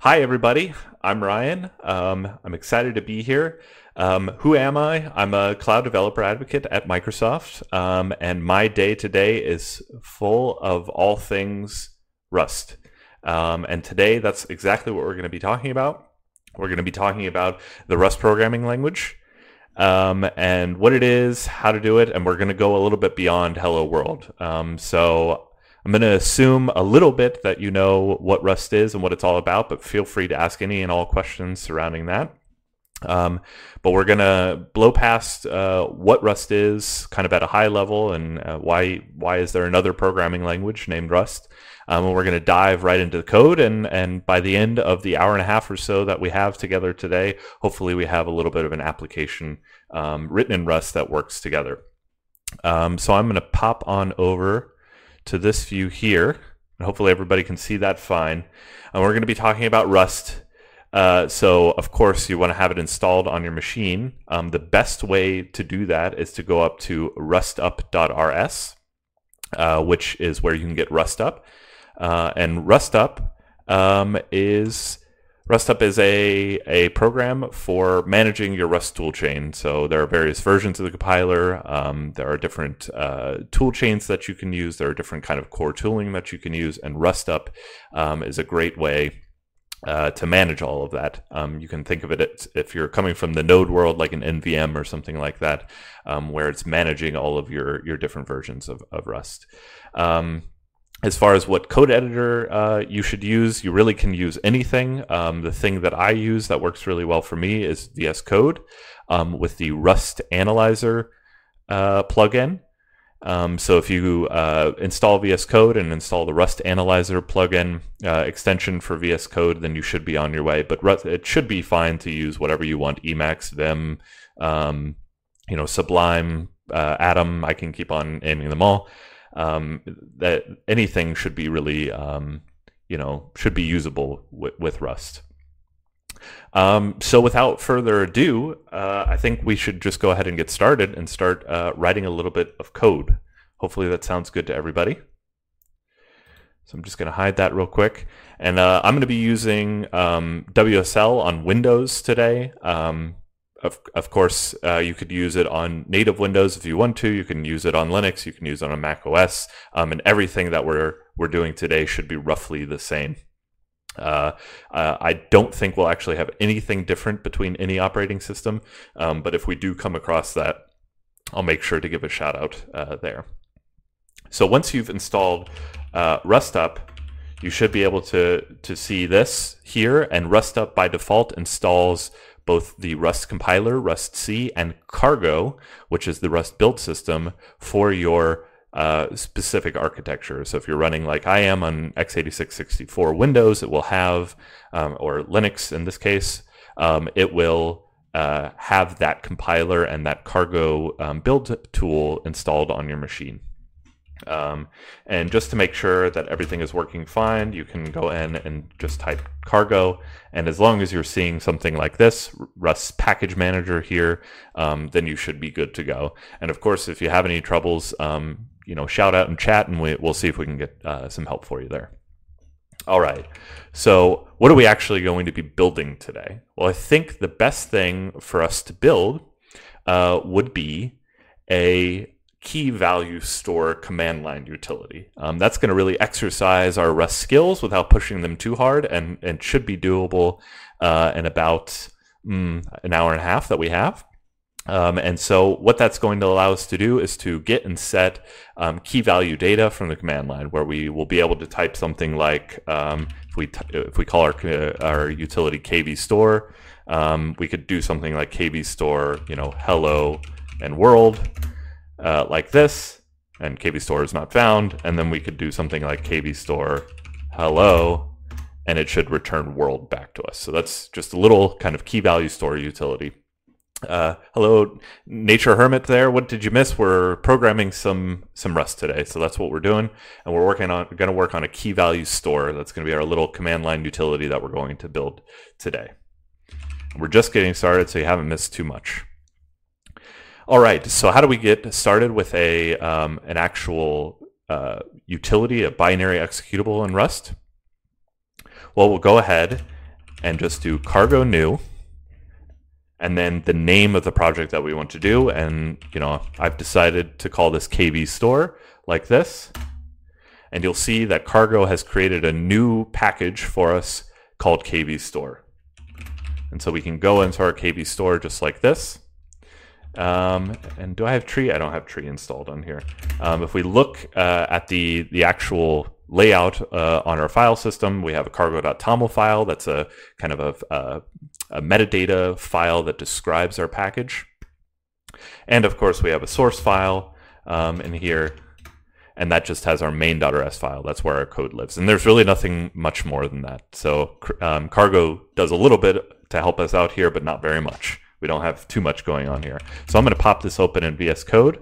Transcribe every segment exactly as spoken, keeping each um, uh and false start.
Hi, everybody. I'm Ryan. Um, I'm excited to be here. Um, who am I? I'm a cloud developer advocate at Microsoft, um, and my day today is full of all things Rust. Um, and today, that's exactly what we're going to be talking about. We're going to be talking about the Rust programming language, um, and what it is, how to do it, and we're going to go a little bit beyond Hello World. Um, so I'm going to assume a little bit that you know what Rust is and what it's all about, but feel free to ask any and all questions surrounding that. Um, but we're going to blow past uh, what Rust is kind of at a high level and uh, why why is there another programming language named Rust. Um, and we're going to dive right into the code, and, and by the end of the hour and a half or so that we have together today, hopefully we have a little bit of an application um, written in Rust that works together. Um, so I'm going to pop on over to this view here, and hopefully everybody can see that fine. And we're going to be talking about Rust. Uh, so of course you want to have it installed on your machine. Um, the best way to do that is to go up to rustup dot r s, uh, which is where you can get Rustup. Uh, and Rustup um, is Rustup is a, a program for managing your Rust toolchain. So there are various versions of the compiler. Um, there are different uh, tool chains that you can use. There are different kind of core tooling that you can use. And Rustup um, is a great way uh, to manage all of that. Um, you can think of it if you're coming from the node world, like an N V M or something like that, um, where it's managing all of your, your different versions of, of Rust. Um, As far as what code editor uh, you should use, you really can use anything. Um, the thing that I use that works really well for me is V S Code um, with the Rust Analyzer uh, plugin. Um, so if you uh, install V S Code and install the Rust Analyzer plugin uh, extension for V S Code, then you should be on your way. But Rust, it should be fine to use whatever you want: Emacs, Vim, um, you know, Sublime, uh, Atom. I can keep on naming them all. Um, that anything should be really, um, you know, should be usable w with Rust. Um, so without further ado, uh, I think we should just go ahead and get started and start uh, writing a little bit of code. Hopefully that sounds good to everybody. So I'm just going to hide that real quick. And uh, I'm going to be using um, W S L on Windows today. Um, Of, of course, uh, you could use it on native Windows if you want to. You can use it on Linux. You can use it on Mac O S. Um, and everything that we're we're doing today should be roughly the same. Uh, uh, I don't think we'll actually have anything different between any operating system. Um, but if we do come across that, I'll make sure to give a shout out uh, there. So once you've installed uh, Rustup, you should be able to to see this here. And Rustup by default installs both the Rust compiler, Rust C, and Cargo, which is the Rust build system for your uh, specific architecture. So if you're running like I am on x eighty-six sixty-four Windows, it will have, um, or Linux in this case, um, it will uh, have that compiler and that Cargo um, build tool installed on your machine. Um, and just to make sure that everything is working fine, you can go in and just type Cargo, and as long as you're seeing something like this, Rust Package Manager here, um, then you should be good to go. And of course, if you have any troubles, um, you know, shout out in chat, and we, we'll see if we can get uh, some help for you there. All right, so what are we actually going to be building today? Well, I think the best thing for us to build uh, would be a key value store command line utility. Um, that's going to really exercise our Rust skills without pushing them too hard, and, and should be doable uh, in about mm, an hour and a half that we have. Um, and so what that's going to allow us to do is to get and set um, key value data from the command line, where we will be able to type something like, um, if we t if we call our, our utility kvstore, um, we could do something like kvstore, you know, hello and world. Uh, like this, and kvstore is not found, and then we could do something like kvstore hello, and it should return world back to us. So that's just a little kind of key value store utility. Uh, hello, Nature Hermit there. What did you miss? We're programming some some Rust today, so that's what we're doing, and we're working on going to work on a key value store. That's going to be our little command line utility that we're going to build today. We're just getting started, so you haven't missed too much. All right, so how do we get started with a um, an actual uh, utility, a binary executable in Rust? Well, we'll go ahead and just do cargo new, and then the name of the project that we want to do. And, you know, I've decided to call this K V store like this. And you'll see that Cargo has created a new package for us called K V store. And so we can go into our K V store just like this. Um, and do I have tree? I don't have tree installed on here. Um, if we look uh, at the, the actual layout uh, on our file system, we have a cargo.toml file. That's a kind of a, a, a metadata file that describes our package. And of course, we have a source file um, in here. And that just has our main.rs file. That's where our code lives. And there's really nothing much more than that. So um, Cargo does a little bit to help us out here, but not very much. We don't have too much going on here. So I'm going to pop this open in V S Code.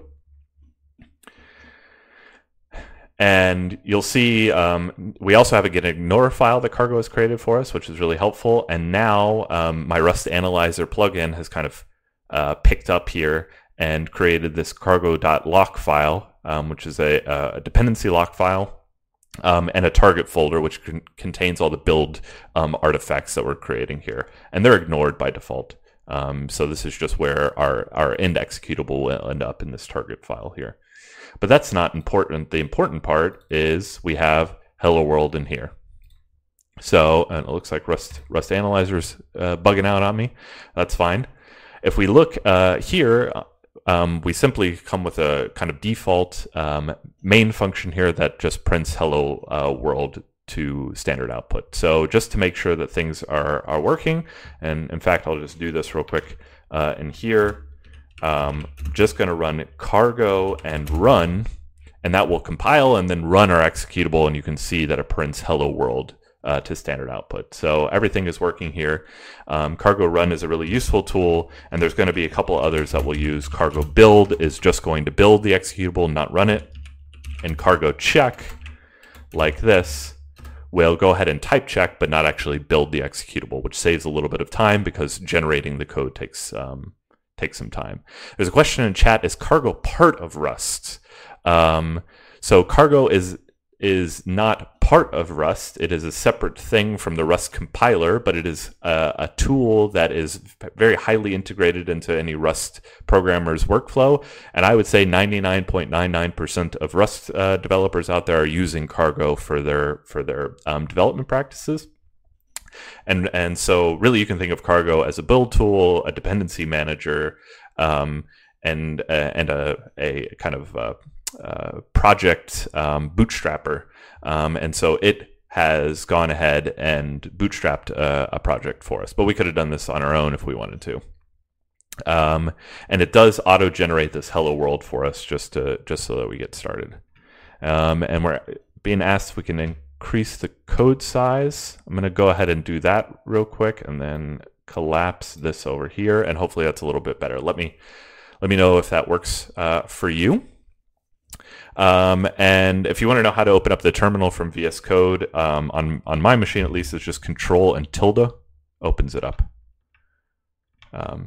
And you'll see um, we also have a get ignore file that Cargo has created for us, which is really helpful. And now um, my Rust Analyzer plugin has kind of uh, picked up here and created this cargo.lock file, um, which is a, a dependency lock file, um, and a target folder, which con contains all the build um, artifacts that we're creating here. And they're ignored by default. Um, so this is just where our, our end executable will end up in this target file here. But that's not important. The important part is we have hello world in here. So, and it looks like Rust, Rust Analyzer's uh, bugging out on me. That's fine. If we look uh, here, Um, we simply come with a kind of default um, main function here that just prints hello uh, world to standard output. So just to make sure that things are, are working, and in fact, I'll just do this real quick uh, in here. Um, just going to run cargo and run, and that will compile and then run our executable, and you can see that it prints hello world Uh, to standard output. So everything is working here. Um, Cargo Run is a really useful tool, and there's going to be a couple others that we'll use. Cargo Build is just going to build the executable, not run it. And Cargo Check, like this, will go ahead and type check, but not actually build the executable, which saves a little bit of time because generating the code takes um, takes some time. There's a question in chat: is Cargo part of Rust? Um, so Cargo is is not part of Rust. It is a separate thing from the Rust compiler, but it is a, a tool that is very highly integrated into any Rust programmer's workflow. And I would say ninety-nine point nine nine percent of Rust uh, developers out there are using Cargo for their for their um, development practices. And and so really you can think of Cargo as a build tool, a dependency manager, um, and uh, and a, a kind of uh, Uh, project um, bootstrapper, um, and so it has gone ahead and bootstrapped uh, a project for us. But we could have done this on our own if we wanted to. Um, and it does auto-generate this hello world for us just to just so that we get started. Um, and we're being asked if we can increase the code size. I'm going to go ahead and do that real quick, and then collapse this over here, and hopefully that's a little bit better. Let me let me know if that works uh, for you. Um, and if you want to know how to open up the terminal from V S Code, um, on, on my machine at least, it's just Control and tilde opens it up. Um,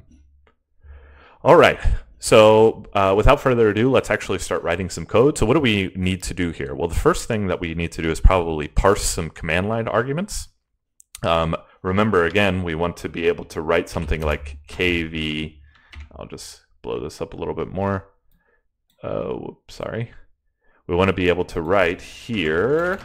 all right, so uh, without further ado, let's actually start writing some code. So what do we need to do here? Well, the first thing that we need to do is probably parse some command line arguments. Um, remember, again, we want to be able to write something like K V. I'll just blow this up a little bit more. Uh, whoops, sorry. We want to be able to write here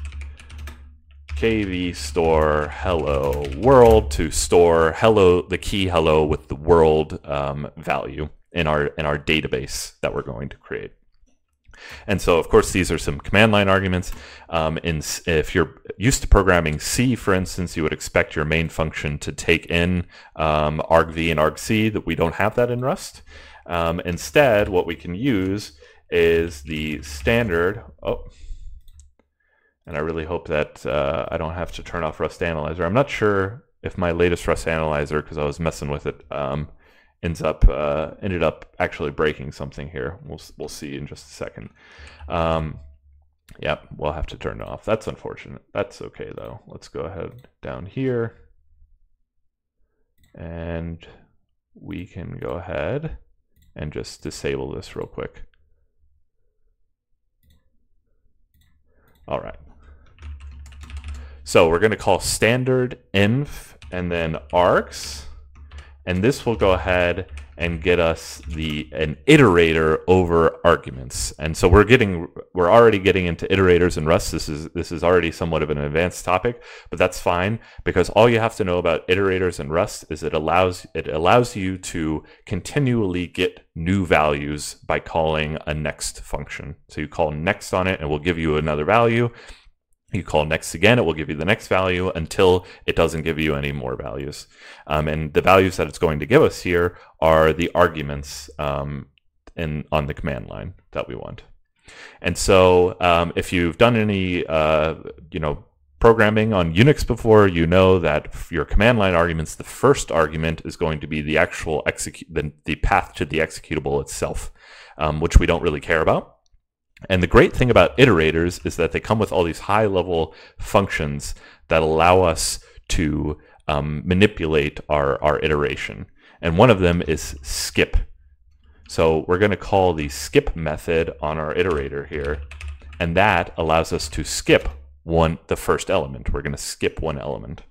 K V store hello world to store hello the key hello with the world um, value in our in our database that we're going to create. And so, of course, these are some command line arguments. Um, in, if you're used to programming C, for instance, you would expect your main function to take in um, argv and argc. That we don't have that in Rust. Um, instead, what we can use is the standard. Oh, and I really hope that uh, I don't have to turn off Rust Analyzer. I'm not sure if my latest Rust Analyzer, because I was messing with it, um, ends up uh, ended up actually breaking something here. We'll we'll see in just a second. Um, yep, we'll have to turn it off. That's unfortunate. That's okay though. Let's go ahead down here, and we can go ahead and just disable this real quick. All right. So we're going to call standard inf and then args, and this will go ahead and get us the an iterator over arguments. And so we're getting we're already getting into iterators in Rust. This is this is already somewhat of an advanced topic, but that's fine, because all you have to know about iterators in Rust is it allows it allows you to continually get new values by calling a next function. So you call next on it and it will give you another value. You call next again, it will give you the next value until it doesn't give you any more values. Um, and the values that it's going to give us here are the arguments um, in, on the command line that we want. And so um, if you've done any uh, you know, programming on Unix before, you know that your command line arguments, the first argument is going to be the actual execute the, the path to the executable itself, um, which we don't really care about. And the great thing about iterators is that they come with all these high-level functions that allow us to um, manipulate our, our iteration. And one of them is skip. So we're going to call the skip method on our iterator here, and that allows us to skip one the first element. We're going to skip one element.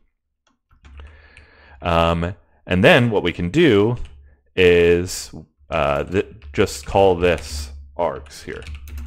Um, and then what we can do is uh, th just call this args here.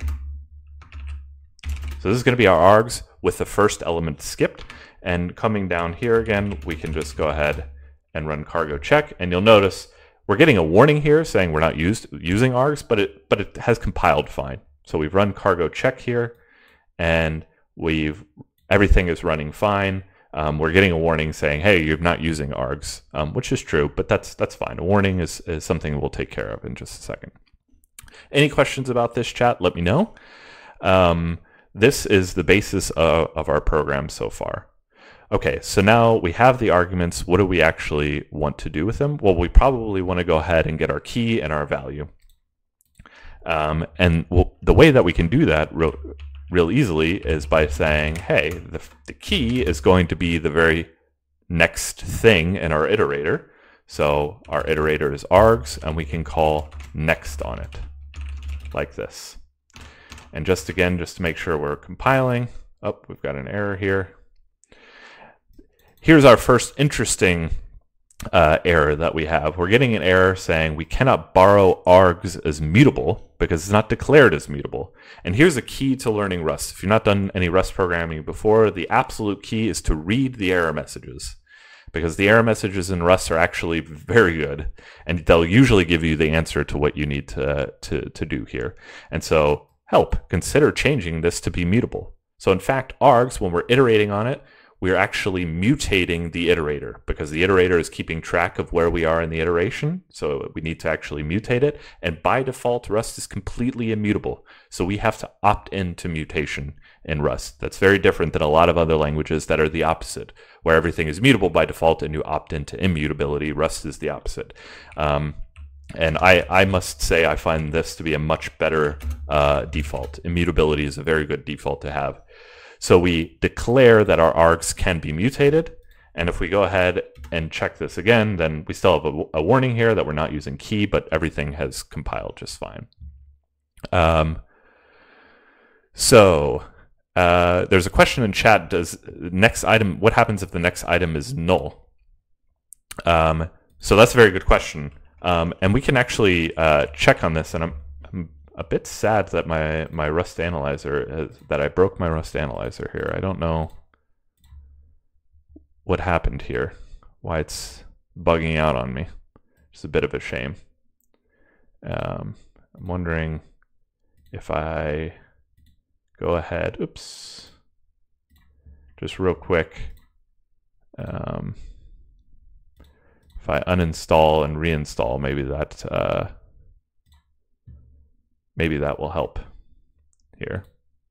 So this is going to be our args with the first element skipped. And coming down here again, we can just go ahead and run cargo check. And you'll notice we're getting a warning here saying we're not used, using args, but it, but it has compiled fine. So we've run cargo check here, and we've everything is running fine. Um, we're getting a warning saying, hey, you're not using args, um, which is true, but that's, that's fine. A warning is, is something we'll take care of in just a second. Any questions about this, chat? Let me know. Um, This is the basis of, of our program so far. Okay, so now we have the arguments. What do we actually want to do with them? Well, we probably want to go ahead and get our key and our value. Um, and we'll, the way that we can do that real, real easily is by saying, hey, the, the key is going to be the very next thing in our iterator. So our iterator is args, and we can call next on it, like this. And just again, just to make sure we're compiling, oh, we've got an error here. Here's our first interesting uh, error that we have. We're getting an error saying we cannot borrow args as mutable because it's not declared as mutable. And here's a key to learning Rust. If you've not done any Rust programming before, the absolute key is to read the error messages, because the error messages in Rust are actually very good, and they'll usually give you the answer to what you need to, to, to do here. And so help, consider changing this to be mutable. So in fact, args, when we're iterating on it, we're actually mutating the iterator, because the iterator is keeping track of where we are in the iteration. So we need to actually mutate it. And by default, Rust is completely immutable. So we have to opt into mutation in Rust. That's very different than a lot of other languages that are the opposite, where everything is mutable by default and you opt into immutability. Rust is the opposite. Um, And I, I must say I find this to be a much better uh, default. Immutability is a very good default to have. So we declare that our args can be mutated. And if we go ahead and check this again, then we still have a, a warning here that we're not using key, but everything has compiled just fine. Um, so uh, there's a question in chat, does next item, what happens if the next item is null? Um, so that's a very good question. Um, and we can actually uh, check on this, and I'm, I'm a bit sad that my, my Rust analyzer, has, that I broke my Rust analyzer here. I don't know what happened here, why it's bugging out on me. It's a bit of a shame. Um, I'm wondering if I go ahead, oops, just real quick. Um, If I uninstall and reinstall, maybe that uh, maybe that will help here.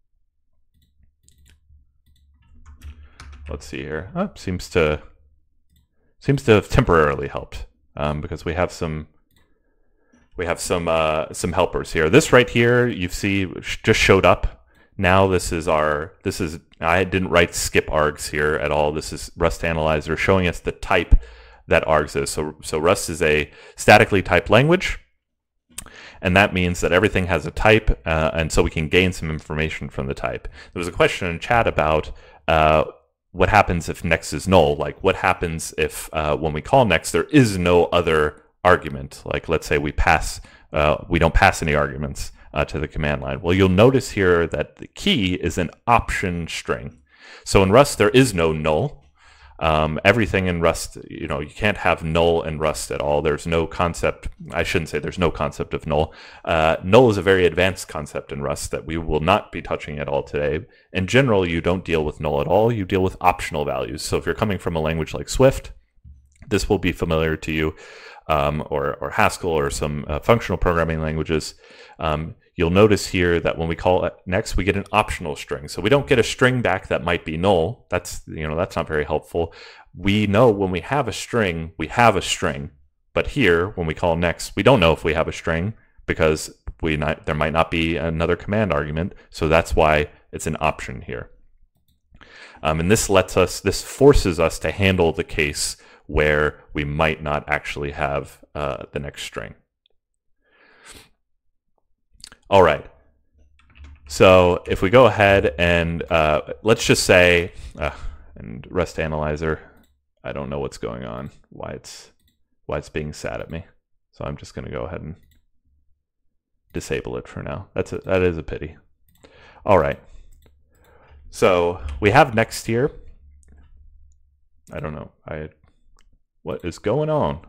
Let's see here. Oh, seems to seems to have temporarily helped um, because we have some we have some uh, some helpers here. This right here, you see, just showed up. Now this is our this is I didn't write skip args here at all. This is Rust Analyzer showing us the type that args is. So, so Rust is a statically typed language, and that means that everything has a type, uh, and so we can gain some information from the type. There was a question in chat about uh, what happens if next is null? Like what happens if uh, when we call next there is no other argument? Like let's say we pass, uh, we don't pass any arguments uh, to the command line. Well, you'll notice here that the key is an option string. So in Rust there is no null. Um, everything in Rust, you know, you can't have null in Rust at all. There's no concept, I shouldn't say there's no concept of null. Uh, null is a very advanced concept in Rust that we will not be touching at all today. In general, you don't deal with null at all. You deal with optional values. So if you're coming from a language like Swift, this will be familiar to you, um, or, or Haskell or some uh, functional programming languages. Um, You'll notice here that when we call it next, we get an optional string. So we don't get a string back that might be null. That's, you know, that's not very helpful. We know when we have a string, we have a string. But here, when we call next, we don't know if we have a string because we not, there might not be another command argument. So that's why it's an option here. Um, and this lets us, this forces us to handle the case where we might not actually have uh, the next string. All right, so if we go ahead and uh, let's just say, uh, and Rust Analyzer, I don't know what's going on, why it's why it's being sad at me. So I'm just going to go ahead and disable it for now. That's a, that is a pity. All right, so we have next here. I don't know. I what is going on?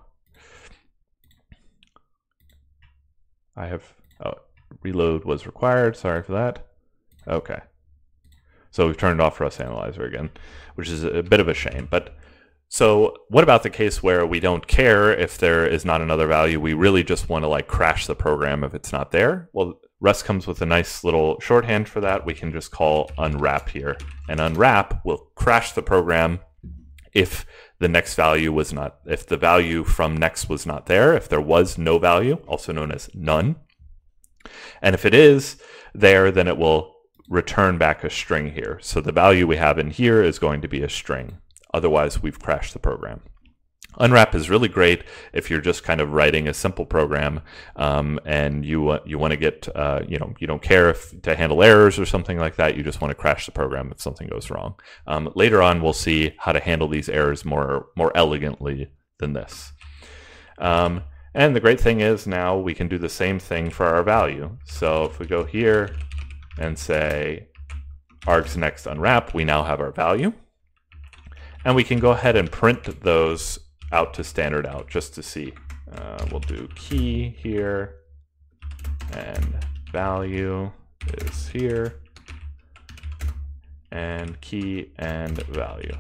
I have. Oh. Reload was required. Sorry for that. Okay. So we've turned off Rust Analyzer again, which is a bit of a shame. But so what about the case where we don't care if there is not another value? We really just want to like crash the program if it's not there. Well, Rust comes with a nice little shorthand for that. We can just call unwrap here. And unwrap will crash the program if the next value was not, if the value from next was not there, if there was no value, also known as none. And if it is there, then it will return back a string here. So the value we have in here is going to be a string. Otherwise, we've crashed the program. Unwrap is really great if you're just kind of writing a simple program um, and you uh, you want to get, uh, you know, you don't care if to handle errors or something like that. You just want to crash the program if something goes wrong. Um, later on, we'll see how to handle these errors more, more elegantly than this. Um, And the great thing is now we can do the same thing for our value. So if we go here and say args next unwrap, we now have our value. And we can go ahead and print those out to standard out just to see. Uh, we'll do key here and value is here and key and value.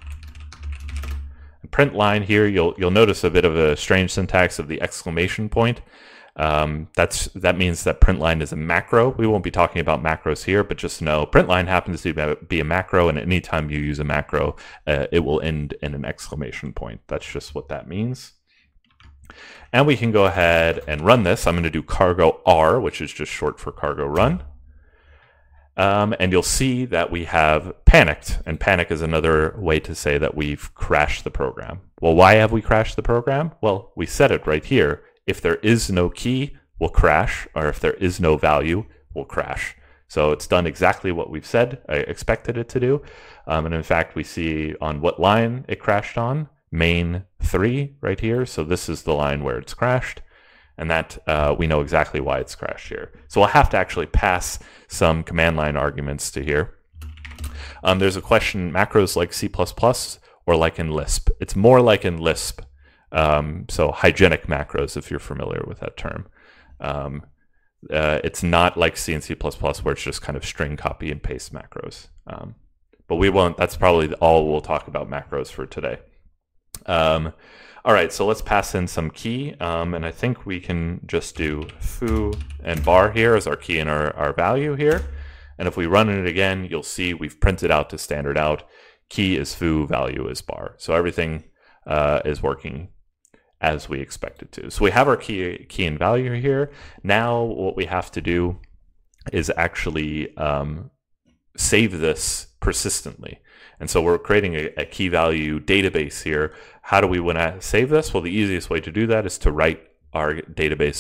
Print line here, you'll you'll notice a bit of a strange syntax of the exclamation point. Um, that's that means that print line is a macro. We won't be talking about macros here, but just know print line happens to be a macro, and anytime you use a macro, uh, it will end in an exclamation point. That's just what that means. And we can go ahead and run this. I'm going to do cargo R, which is just short for cargo run. Um, and you'll see that we have panicked, and panic is another way to say that we've crashed the program. Well, why have we crashed the program? Well, we said it right here. If there is no key, we'll crash, or if there is no value, we'll crash. So it's done exactly what we've said, I expected it to do. Um, and in fact, we see on what line it crashed on, main three right here. So this is the line where it's crashed. And that uh, we know exactly why it's crashed here. So we'll have to actually pass some command line arguments to here. Um, there's a question, macros like C plus plus or like in Lisp? It's more like in Lisp. Um, so hygienic macros, if you're familiar with that term. Um, uh, it's not like C and C plus plus where it's just kind of string copy and paste macros. Um, but we won't, that's probably all we'll talk about macros for today. Um, All right, so let's pass in some key, um, and I think we can just do foo and bar here as our key and our, our value here. And if we run it again, you'll see we've printed out to standard out. Key is foo, value is bar. So everything uh, is working as we expect it to. So we have our key, key and value here. Now what we have to do is actually um, save this persistently. And so we're creating a, a key value database here. How do we want to save this? Well, the easiest way to do that is to write our database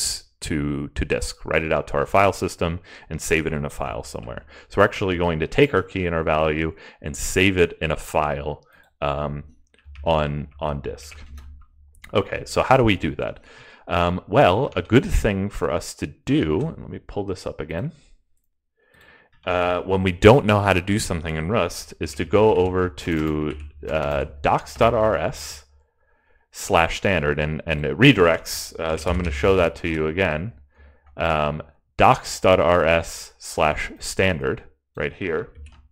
to, to disk, write it out to our file system, and save it in a file somewhere. So we're actually going to take our key and our value and save it in a file um, on, on disk. Okay, so how do we do that? Um, well, a good thing for us to do, let me pull this up again, uh, when we don't know how to do something in Rust, is to go over to uh, docs.rs slash standard, and, and it redirects, uh, so I'm going to show that to you again, um, docs.rs slash standard right here.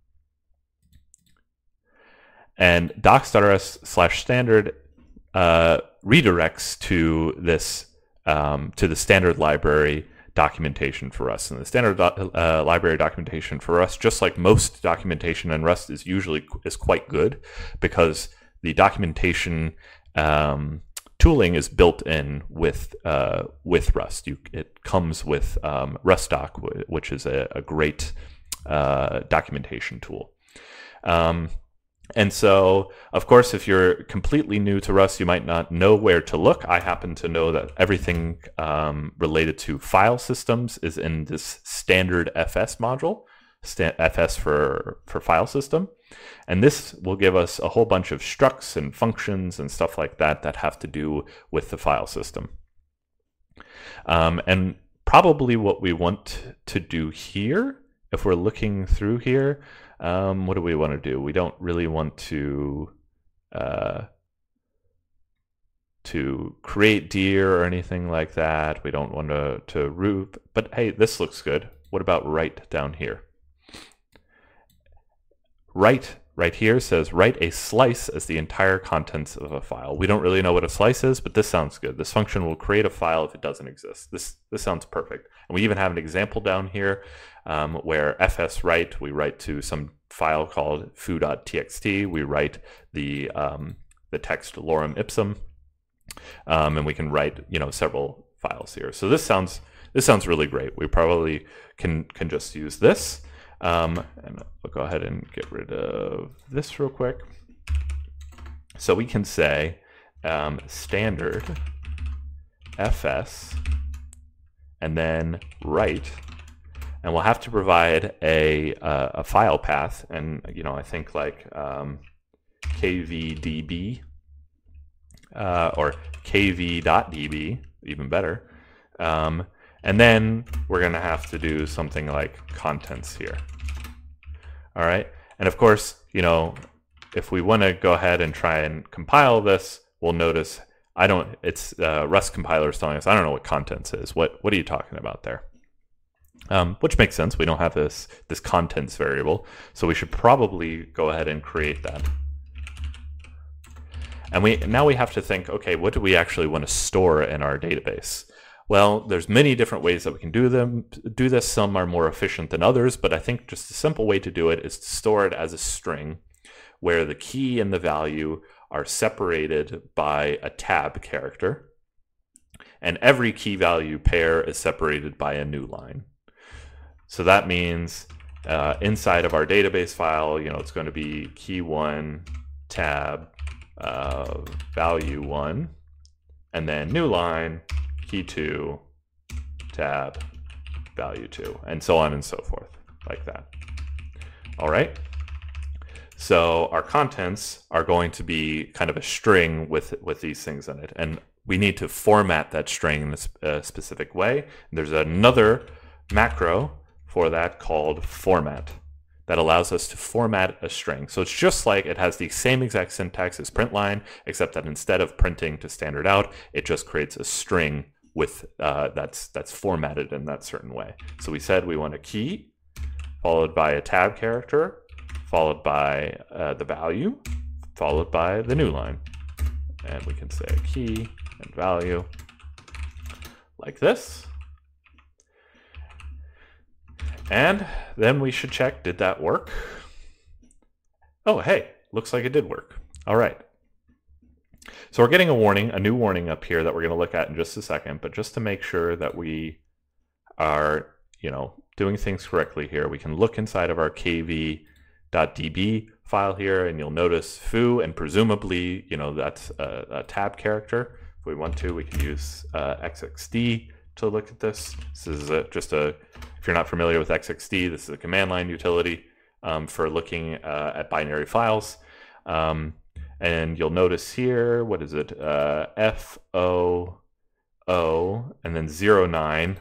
And docs.rs slash standard uh, redirects to this, um, to the standard library documentation for Rust. And the standard do uh, library documentation for Rust, just like most documentation in Rust, is usually is quite good, because the documentation um, tooling is built in with uh, with Rust. You, it comes with um, RustDoc, which is a, a great uh, documentation tool. Um, and so, of course, if you're completely new to Rust, you might not know where to look. I happen to know that everything um, related to file systems is in this standard F S module, F S for, for file system. And this will give us a whole bunch of structs and functions and stuff like that that have to do with the file system. Um, and probably what we want to do here, if we're looking through here, um, what do we want to do? We don't really want to uh, to create dir or anything like that. We don't want to, to root, but hey, this looks good. What about write down here? Write right here says write a slice as the entire contents of a file. We don't really know what a slice is, but this sounds good. This function will create a file if it doesn't exist. This this sounds perfect. And we even have an example down here um, where fs write, we write to some file called foo.txt. We write the um, the text lorem ipsum, um, and we can write you know several files here. So this sounds this sounds really great. We probably can can just use this. Um, and I'll go ahead and get rid of this real quick. So we can say um, standard fs and then write, and we'll have to provide a, uh, a file path, and you know I think like um, kvdb uh, or kv.db, even better. Um, And then we're going to have to do something like contents here. All right. And of course, you know, if we want to go ahead and try and compile this, we'll notice I don't, it's uh, Rust compiler is telling us, I don't know what contents is. What, what are you talking about there? Um, which makes sense. We don't have this, this contents variable. So we should probably go ahead and create that. And we, now we have to think, okay, what do we actually want to store in our database? Well, there's many different ways that we can do them. Do this. Some are more efficient than others, but I think just a simple way to do it is to store it as a string, where the key and the value are separated by a tab character, and every key value pair is separated by a new line. So that means uh, inside of our database file, you know, it's going to be key one tab uh, value one, and then new line key two tab value two, and so on and so forth, like that. All right. So our contents are going to be kind of a string with with these things in it, and we need to format that string in a, a specific way. There's another macro for that called format that allows us to format a string. So it's just like it has the same exact syntax as println, except that instead of printing to standard out, it just creates a string with uh, that's that's formatted in that certain way. So we said we want a key followed by a tab character, followed by uh, the value, followed by the new line. And we can say key and value like this. And then we should check, did that work? Oh, hey, looks like it did work. All right. So we're getting a warning, a new warning up here that we're going to look at in just a second. But just to make sure that we are, you know, doing things correctly here, we can look inside of our kv.db file here, and you'll notice foo, and presumably, you know, that's a, a tab character. If we want to, we can use uh, xxd to look at this. This is a, just a, if you're not familiar with X X D, this is a command line utility um, for looking uh, at binary files. Um, and you'll notice here, what is it? Uh, F O O and then zero nine.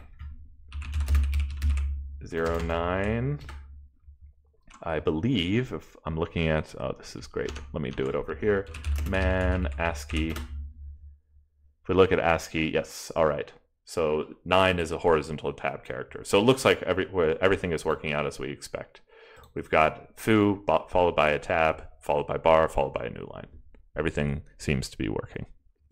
zero nine. I believe, if I'm looking at, oh, this is great. Let me do it over here. Man, ASCII. If we look at ASCII, yes, all right. So nine is a horizontal tab character. So it looks like every, everything is working out as we expect. We've got foo followed by a tab, followed by bar, followed by a new line. Everything seems to be working.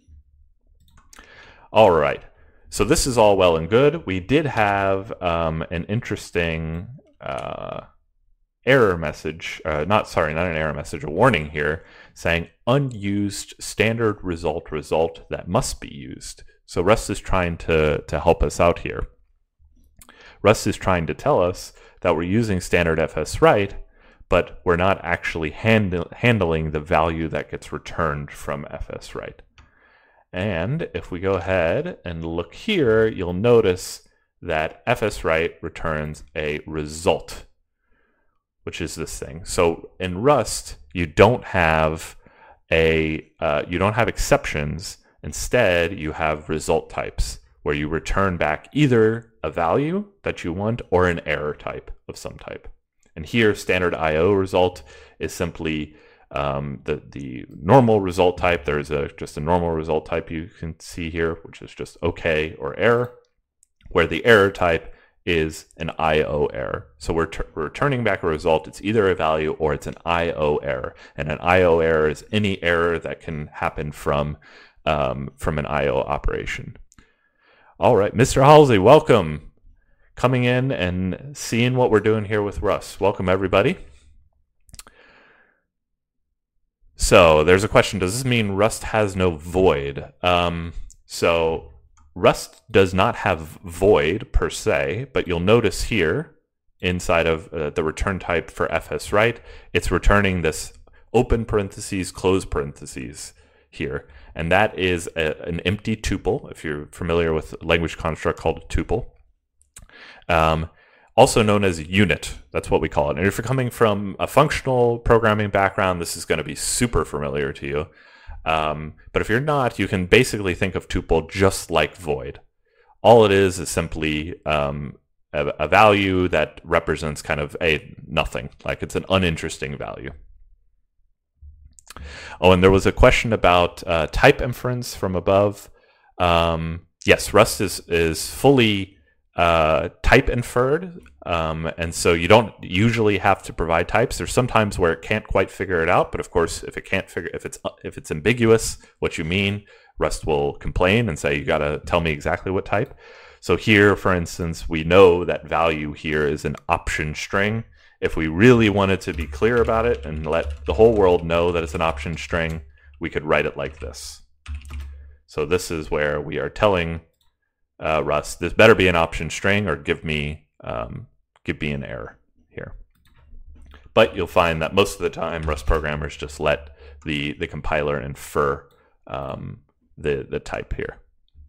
All right. So this is all well and good. We did have um, an interesting uh, error message, uh, not sorry, not an error message, a warning here saying unused standard result result that must be used. So Rust is trying to, to help us out here. Rust is trying to tell us that we're using standard fswrite, but we're not actually hand, handling the value that gets returned from fswrite. And if we go ahead and look here, you'll notice that fswrite returns a result, which is this thing. So in Rust, you don't have a uh, you don't have exceptions. Instead, you have result types where you return back either a value that you want or an error type of some type. And here, standard I O result is simply um, the the normal result type. There's a just a normal result type you can see here, which is just OK or error, where the error type is an I O error. So we're, we're returning back a result. It's either a value or it's an I O error. And an I O error is any error that can happen from, um, from an I O operation. All right, Mister Halsey, welcome. Coming in and seeing what we're doing here with Rust. Welcome, everybody. So there's a question, does this mean Rust has no void? Um, so Rust does not have void per se, but you'll notice here inside of uh, the return type for fswrite, it's returning this open parentheses, close parentheses here. And that is a, an empty tuple, if you're familiar with a language construct called a tuple. Um, also known as a unit, that's what we call it. And if you're coming from a functional programming background, this is going to be super familiar to you. Um, but if you're not, you can basically think of tuple just like void. All it is is simply um, a, a value that represents kind of a nothing, like it's an uninteresting value. Oh, and there was a question about uh, type inference from above. Um, yes, Rust is, is fully uh, type inferred, um, and so you don't usually have to provide types. There's sometimes where it can't quite figure it out, but of course, if it can't figure, if it's if it's ambiguous what you mean, Rust will complain and say you got to tell me exactly what type. So here, for instance, we know that value here is an option string. If we really wanted to be clear about it and let the whole world know that it's an option string, we could write it like this. So this is where we are telling uh, Rust, this better be an option string or give me um, give me an error here. But you'll find that most of the time Rust programmers just let the, the compiler infer um, the, the type here.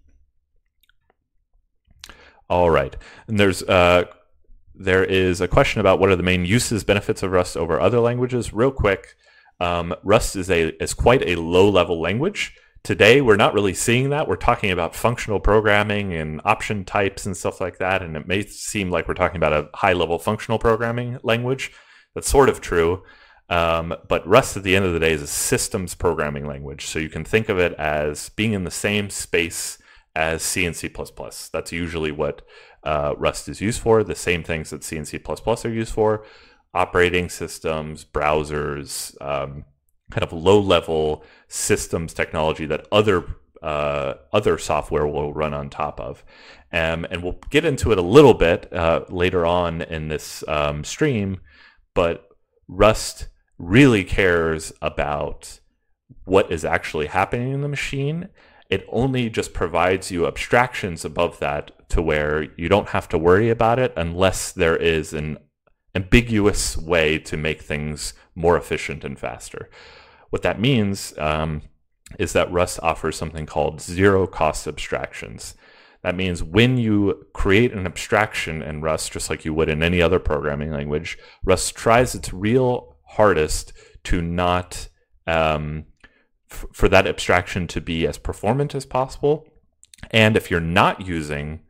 All right, and there's uh, there is a question about what are the main uses, benefits of Rust over other languages. Real quick, um, Rust is a is quite a low-level language. Today, we're not really seeing that. We're talking about functional programming and option types and stuff like that, and it may seem like we're talking about a high-level functional programming language. That's sort of true, um, but Rust at the end of the day is a systems programming language, so you can think of it as being in the same space as C and C plus plus. That's usually what uh, Rust is used for, the same things that C and C plus plus are used for, operating systems, browsers, um, kind of low-level systems technology that other uh, other software will run on top of. Um, and we'll get into it a little bit uh, later on in this um, stream, but Rust really cares about what is actually happening in the machine. It only just provides you abstractions above that to where you don't have to worry about it unless there is an ambiguous way to make things more efficient and faster. What that means um, is that Rust offers something called zero-cost abstractions. That means when you create an abstraction in Rust, just like you would in any other programming language, Rust tries its real hardest to not, um, f- for that abstraction to be as performant as possible. And if you're not using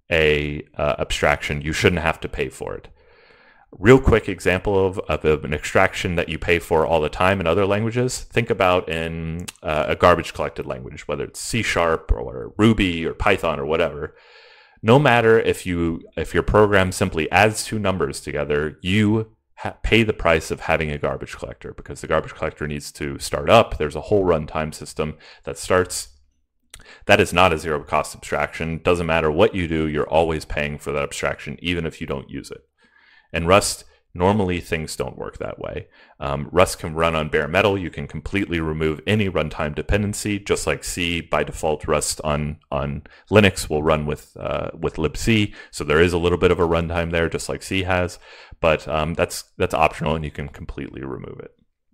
a uh, abstraction, you shouldn't have to pay for it. Real quick example of, of an extraction that you pay for all the time in other languages. Think about in uh, a garbage collected language, whether it's C Sharp or Ruby or Python or whatever. No matter if you if your program simply adds two numbers together, you ha- pay the price of having a garbage collector, because the garbage collector needs to start up. There's a whole runtime system that starts. That is not a zero cost abstraction. Doesn't matter what you do, you're always paying for that abstraction, even if you don't use it. In Rust, normally things don't work that way. Um, Rust can run on bare metal. You can completely remove any runtime dependency, just like C. By default, Rust on on Linux will run with uh, with libc, so there is a little bit of a runtime there, just like C has, but um, that's that's optional, and you can completely remove it.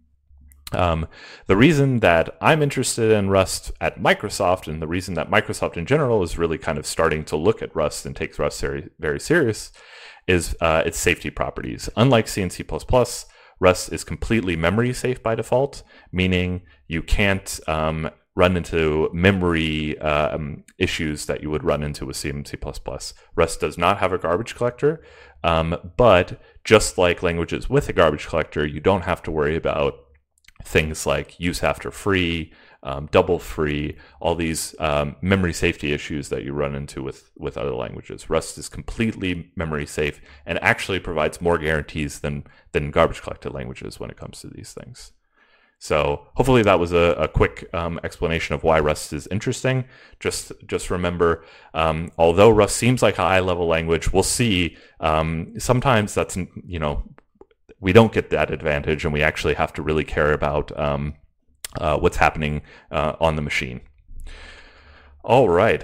Um, the reason that I'm interested in Rust at Microsoft, and the reason that Microsoft in general is really kind of starting to look at Rust and takes Rust very, very serious, is uh, its safety properties. Unlike C and C plus plus, Rust is completely memory safe by default, meaning you can't um, run into memory um, issues that you would run into with C and C plus plus. Rust does not have a garbage collector, um, but just like languages with a garbage collector, you don't have to worry about things like use after free, um, double free, all these um, memory safety issues that you run into with, with other languages. Rust is completely memory safe and actually provides more guarantees than, than garbage collected languages when it comes to these things. So hopefully that was a, a quick um, explanation of why Rust is interesting. Just just remember, um, although Rust seems like a high-level language, we'll see um, sometimes that's, you know, we don't get that advantage, and we actually have to really care about um, uh, what's happening uh, on the machine. All right.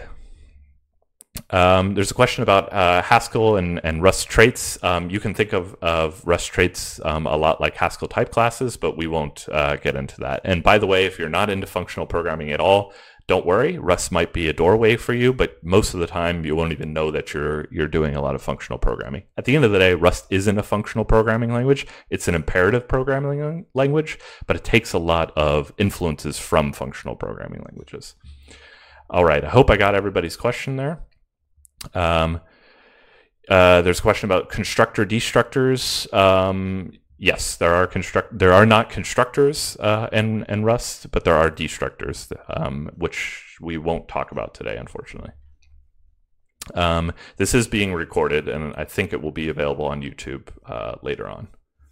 Um, there's a question about uh, Haskell and, and Rust traits. Um, you can think of, of Rust traits um, a lot like Haskell type classes, but we won't uh, get into that. And by the way, if you're not into functional programming at all, don't worry. Rust might be a doorway for you, but most of the time you won't even know that you're you're doing a lot of functional programming. At the end of the day, Rust isn't a functional programming language. It's an imperative programming language, but it takes a lot of influences from functional programming languages. All right, I hope I got everybody's question there. Um, uh, there's a question about constructor destructors. Um, yes, there are construct there are not constructors uh, in in Rust, but there are destructors, um, which we won't talk about today, unfortunately. Um, this is being recorded, and I think it will be available on YouTube uh, later on.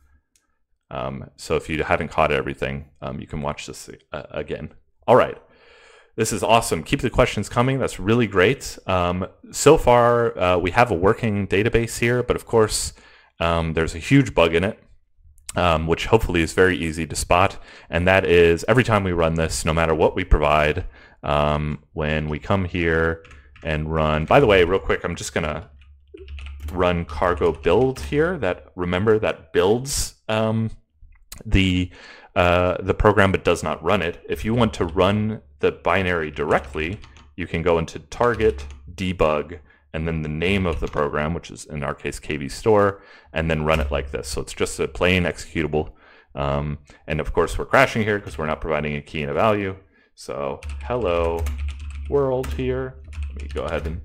Um, so if you haven't caught everything, um, you can watch this uh, again. All right. This is awesome. Keep the questions coming. That's really great. Um, so far, uh, we have a working database here, but of course, um, there's a huge bug in it, um, which hopefully is very easy to spot. And that is every time we run this, no matter what we provide, um, when we come here and run, by the way, real quick, I'm just going to run cargo build here. That, remember, that builds um, the Uh, the program but does not run it. If you want to run the binary directly, you can go into target, debug, and then the name of the program, which is in our case K V store, and then run it like this. So it's just a plain executable. Um, and of course we're crashing here because we're not providing a key and a value. So hello world here. Let me go ahead and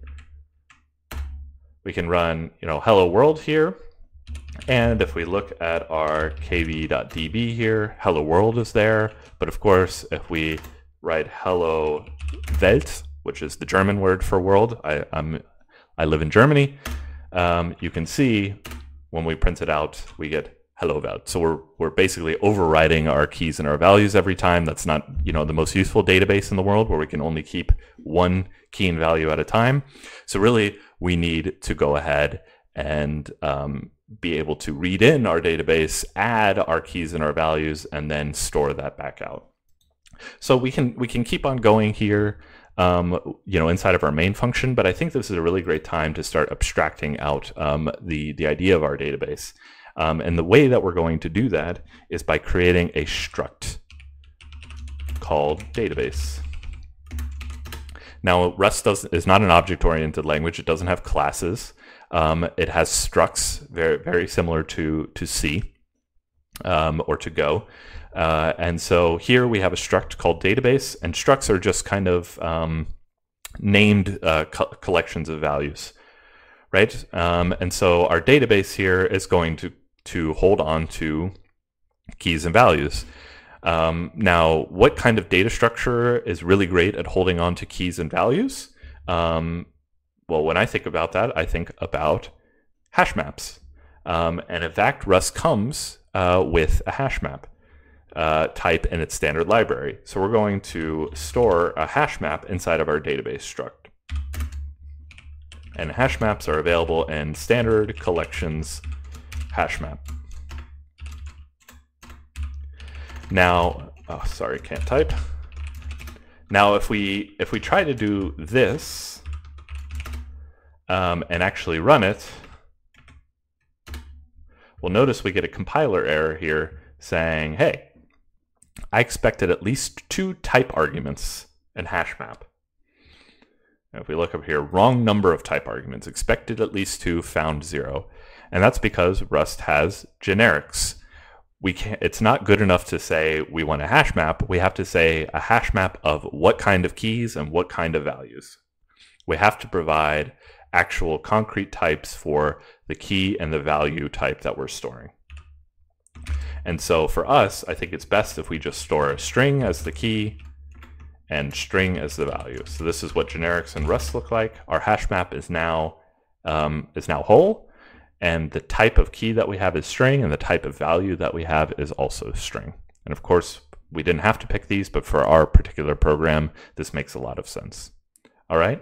we can run, you know, hello world here. And if we look at our kv.db here, hello world is there. But of course, if we write hello Welt, which is the German word for world, I, I'm, I live in Germany, um, you can see when we print it out, we get hello Welt. So we're, we're basically overriding our keys and our values every time. That's not, you know, the most useful database in the world where we can only keep one key and value at a time. So really, we need to go ahead and um, be able to read in our database, add our keys and our values, and then store that back out. So we can we can keep on going here, um, you know, inside of our main function. But I think this is a really great time to start abstracting out um, the the idea of our database. Um, and the way that we're going to do that is by creating a struct called database. Now, Rust does, is not an object-oriented language. It doesn't have classes. Um, it has structs, very very similar to to C um, or to Go. Uh, and so here we have a struct called database, and structs are just kind of um, named uh, co collections of values, right? Um, and so our database here is going to to hold on to keys and values. Um, now, what kind of data structure is really great at holding on to keys and values? Um, well, when I think about that, I think about hash maps. Um, and in fact, Rust comes uh, with a hash map uh, type in its standard library. So we're going to store a hash map inside of our database struct. And hash maps are available in standard collections hash map. Now, oh, sorry, can't type. Now, if we if we try to do this um, and actually run it, we'll notice we get a compiler error here saying, "Hey, I expected at least two type arguments in hash map." Now, if we look up here, wrong number of type arguments, expected at least two, found zero, and that's because Rust has generics. We can't, it's not good enough to say we want a hash map. We have to say a hash map of what kind of keys and what kind of values. We have to provide actual concrete types for the key and the value type that we're storing. And so for us, I think it's best if we just store a string as the key and string as the value. So this is what generics in Rust look like. Our hash map is now, um, is now whole. And the type of key that we have is string, and the type of value that we have is also string. And of course, we didn't have to pick these, but for our particular program, this makes a lot of sense. All right?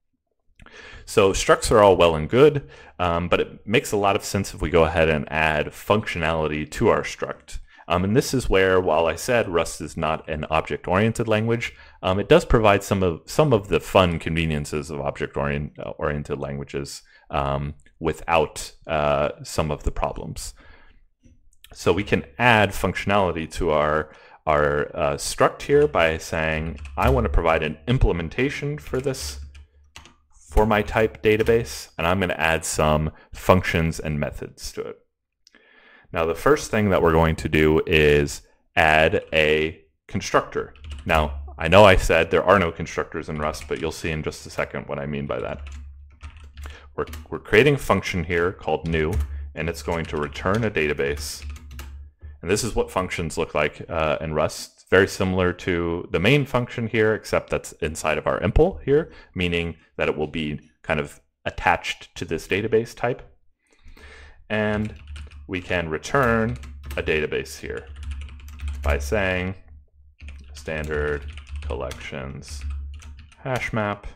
So structs are all well and good, um, but it makes a lot of sense if we go ahead and add functionality to our struct. Um, and this is where, while I said Rust is not an object-oriented language, um, it does provide some of, some of the fun conveniences of object-oriented languages um, without uh, some of the problems. So we can add functionality to our, our uh, struct here by saying, I want to provide an implementation for this, for my type database, and I'm going to add some functions and methods to it. Now, the first thing that we're going to do is add a constructor. Now, I know I said there are no constructors in Rust, but you'll see in just a second what I mean by that. We're, we're creating a function here called new, and it's going to return a database. And this is what functions look like uh, in Rust. Very similar to the main function here, except that's inside of our impl here, meaning that it will be kind of attached to this database type. And we can return a database here by saying standard collections hash map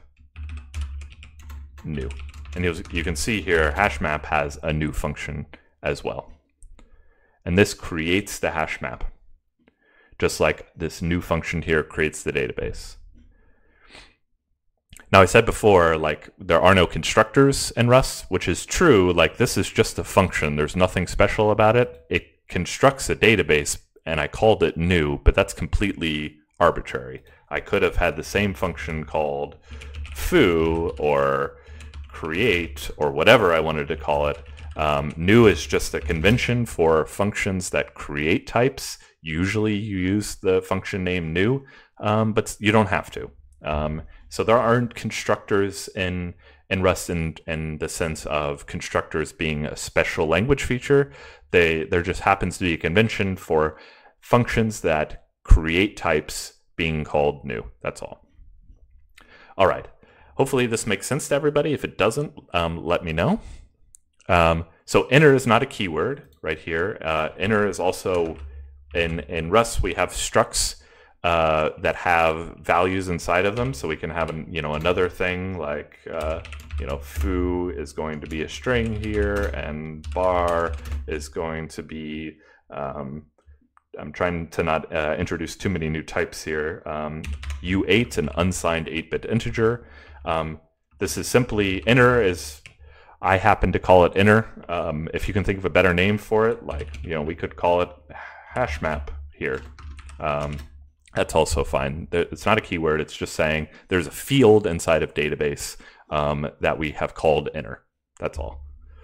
new. And you can see here hash map has a new function as well. And this creates the hash map, just like this new function here creates the database. Now, I said before, like, there are no constructors in Rust, which is true. Like, this is just a function. There's nothing special about it. It constructs a database, and I called it new, but that's completely arbitrary. I could have had the same function called foo or create or whatever I wanted to call it. Um, new is just a convention for functions that create types. Usually you use the function name new, um, but you don't have to. Um, so there aren't constructors in, in Rust in, in the sense of constructors being a special language feature. They, there just happens to be a convention for functions that create types being called new. That's all. All right. Hopefully this makes sense to everybody. If it doesn't, um, let me know. Um, so inner is not a keyword right here. Uh, inner is also, in, in Rust, we have structs uh, that have values inside of them. So we can have, an, you know, another thing like, uh, you know, foo is going to be a string here, and bar is going to be, um, I'm trying to not uh, introduce too many new types here, um, U eight, an unsigned eight bit integer. Um, this is simply, inner is, I happen to call it inner. Um, if you can think of a better name for it, like, you know, we could call it hash map here. Um, that's also fine. It's not a keyword. It's just saying there's a field inside of database um, that we have called inner. That's all.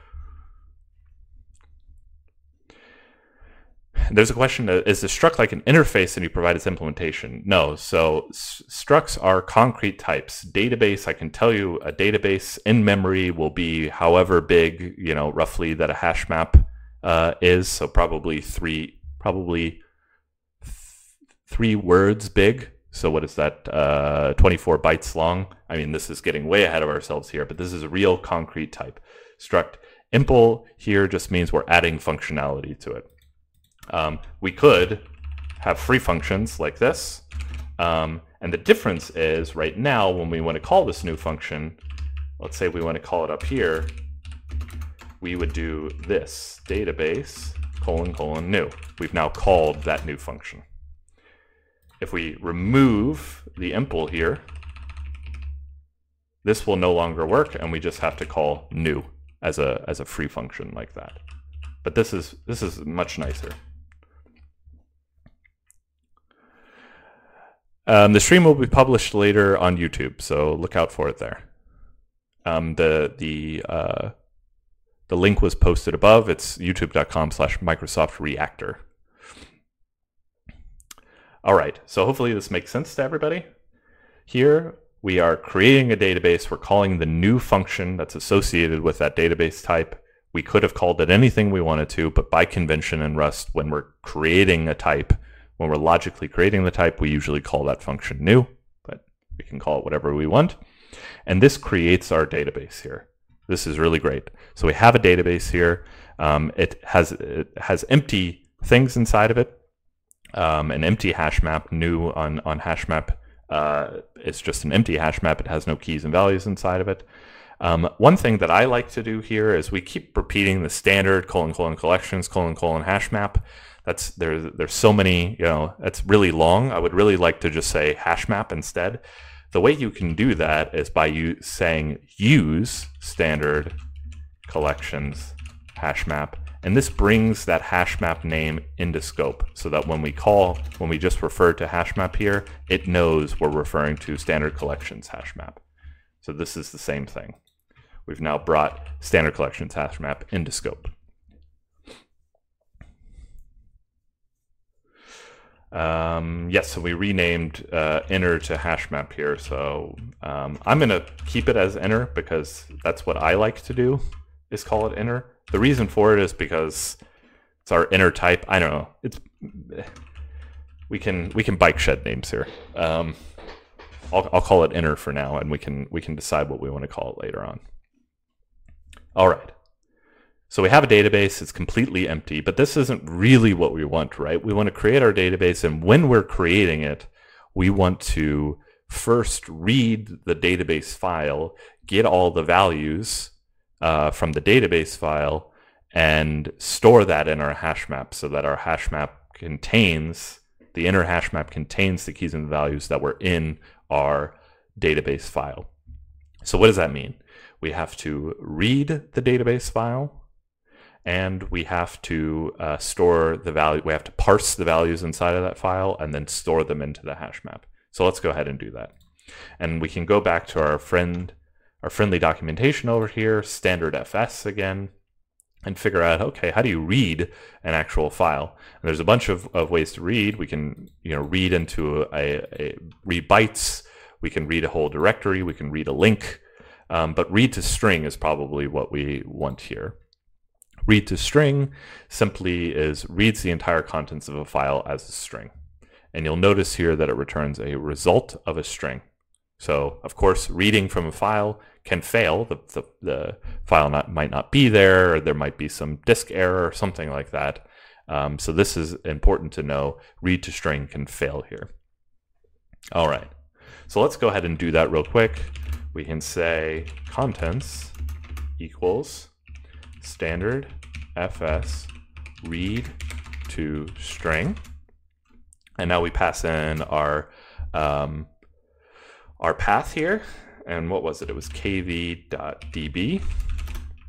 There's a question, is the struct like an interface and you provide its implementation? No. So structs are concrete types. Database, I can tell you a database in memory will be however big, you know, roughly that a hash map uh, is. So probably three, probably th three words big. So what is that? Uh, twenty-four bytes long. I mean, this is getting way ahead of ourselves here, but this is a real concrete type. Struct. Impl here just means we're adding functionality to it. Um, we could have free functions like this, um, and the difference is right now when we want to call this new function, let's say we want to call it up here, we would do this, database colon colon new. We've now called that new function. If we remove the impl here, this will no longer work, and we just have to call new as a as a free function like that. But this is this is much nicer. Um, the stream will be published later on YouTube, so look out for it there. Um, the the uh, the link was posted above. It's youtube dot com slash Microsoft Reactor. All right, so hopefully this makes sense to everybody. Here we are creating a database. We're calling the new function that's associated with that database type. We could have called it anything we wanted to, but by convention in Rust, when we're creating a type, when we're logically creating the type, we usually call that function new, but we can call it whatever we want. And this creates our database here. This is really great. So we have a database here. Um, it has it has empty things inside of it. Um, an empty hash map, new on, on hash map. Uh, it's just an empty hash map. It has no keys and values inside of it. Um, one thing that I like to do here is we keep repeating the standard colon colon collections colon colon hash map. That's there's there's so many, you know, that's really long. I would really like to just say hash map instead. The way you can do that is by you saying use standard collections hash map, and this brings that hash map name into scope so that when we call, when we just refer to hash map here, it knows we're referring to standard collections hash map. So this is the same thing. We've now brought standard collections hash map into scope. Um, yes, so we renamed uh, inner to hash map here. So um, I'm going to keep it as inner because that's what I like to do, is call it inner. The reason for it is because it's our inner type. I don't know. It's we can we can bike shed names here. Um, I'll I'll call it inner for now, and we can we can decide what we want to call it later on. All right. So we have a database, it's completely empty, but this isn't really what we want, right? We want to create our database, and when we're creating it, we want to first read the database file, get all the values uh, from the database file, and store that in our hash map so that our hash map contains, the inner hash map contains the keys and the values that were in our database file. So what does that mean? We have to read the database file, and we have to uh, store the value. We have to parse the values inside of that file and then store them into the hash map. So let's go ahead and do that. And we can go back to our friend, our friendly documentation over here, standard F S again, and figure out, okay, how do you read an actual file? And there's a bunch of, of ways to read. We can, you know, read into a, a read bytes. We can read a whole directory. We can read a link. Um, but read to string is probably what we want here. Read to string simply is reads the entire contents of a file as a string. And you'll notice here that it returns a result of a string. So, of course, reading from a file can fail. The, the, the file not, might not be there, or there might be some disk error or something like that. Um, so this is important to know. Read to string can fail here. All right. So let's go ahead and do that real quick. We can say contents equals standard fs read to string, and now we pass in our um, our path here, and what was it? It was kv.db.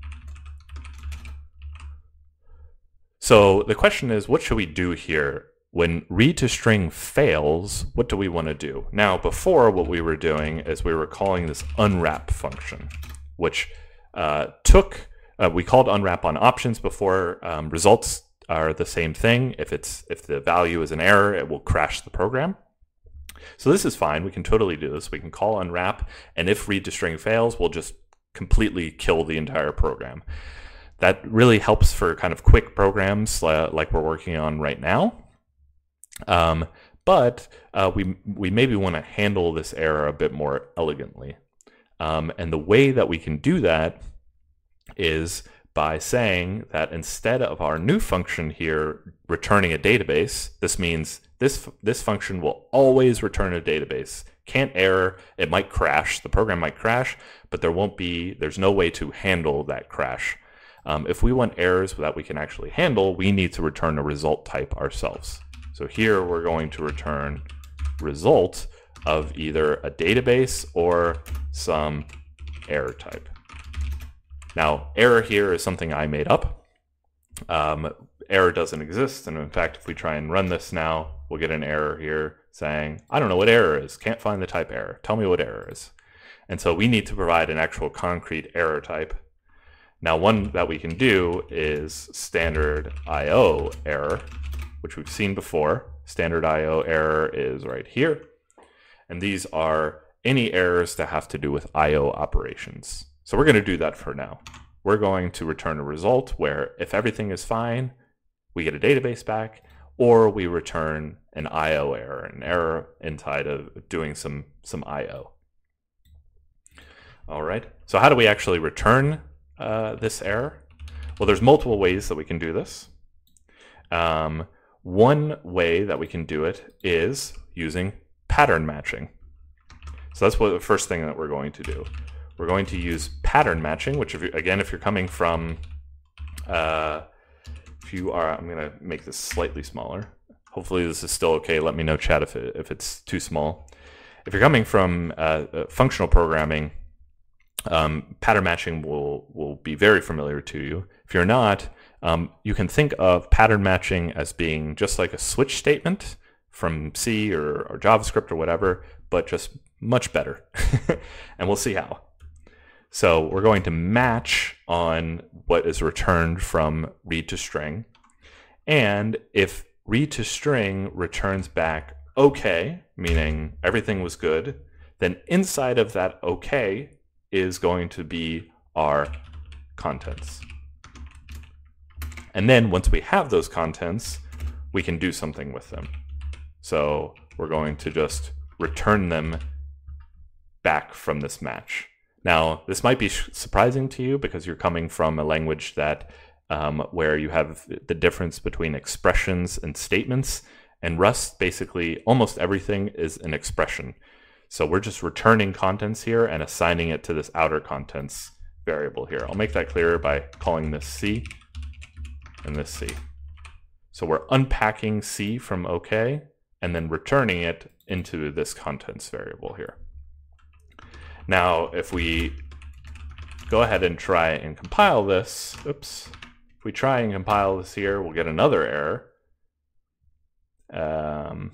So the question is, what should we do here when read to string fails, what do we want to do? Now, before, what we were doing is we were calling this unwrap function, which uh, took, uh, we called unwrap on options before. Um, results are the same thing. If it's if the value is an error, it will crash the program. So this is fine. We can totally do this. We can call unwrap, and if read to string fails, we'll just completely kill the entire program. That really helps for kind of quick programs uh, like we're working on right now. Um, but uh, we we maybe want to handle this error a bit more elegantly. Um, and the way that we can do that is by saying that instead of our new function here returning a database, this means this this function will always return a database. Can't error, it might crash, the program might crash, but there won't be, there's no way to handle that crash. Um, if we want errors that we can actually handle, we need to return a result type ourselves. So here we're going to return result of either a database or some error type. Now, error here is something I made up. Um, error doesn't exist, and in fact, if we try and run this now, we'll get an error here saying, I don't know what error is, can't find the type error, tell me what error is. And so we need to provide an actual concrete error type. Now, one that we can do is standard I O error, which we've seen before. Standard I O error is right here. And these are any errors that have to do with I O operations. So we're going to do that for now. We're going to return a result where if everything is fine, we get a database back, or we return an I O error, an error inside of doing some, some I O. All right, so how do we actually return uh, this error? Well, there's multiple ways that we can do this. Um, one way that we can do it is using pattern matching. So that's what the first thing that we're going to do. We're going to use pattern matching, which if you, again, if you're coming from, uh, if you are, I'm going to make this slightly smaller. Hopefully this is still okay. Let me know, chat, if, it, if it's too small. If you're coming from uh, functional programming, um, pattern matching will, will be very familiar to you. If you're not, um, you can think of pattern matching as being just like a switch statement from C or, or JavaScript or whatever, but just much better. And we'll see how. So we're going to match on what is returned from read to string. And if read to string returns back okay, meaning everything was good, then inside of that okay is going to be our contents. And then once we have those contents, we can do something with them. So we're going to just return them back from this match. Now, this might be surprising to you because you're coming from a language that um, where you have the difference between expressions and statements. And Rust, basically, almost everything is an expression. So we're just returning contents here and assigning it to this outer contents variable here. I'll make that clearer by calling this C and this C. So we're unpacking C from OK and then returning it into this contents variable here. Now, if we go ahead and try and compile this, oops, if we try and compile this here, we'll get another error. Um,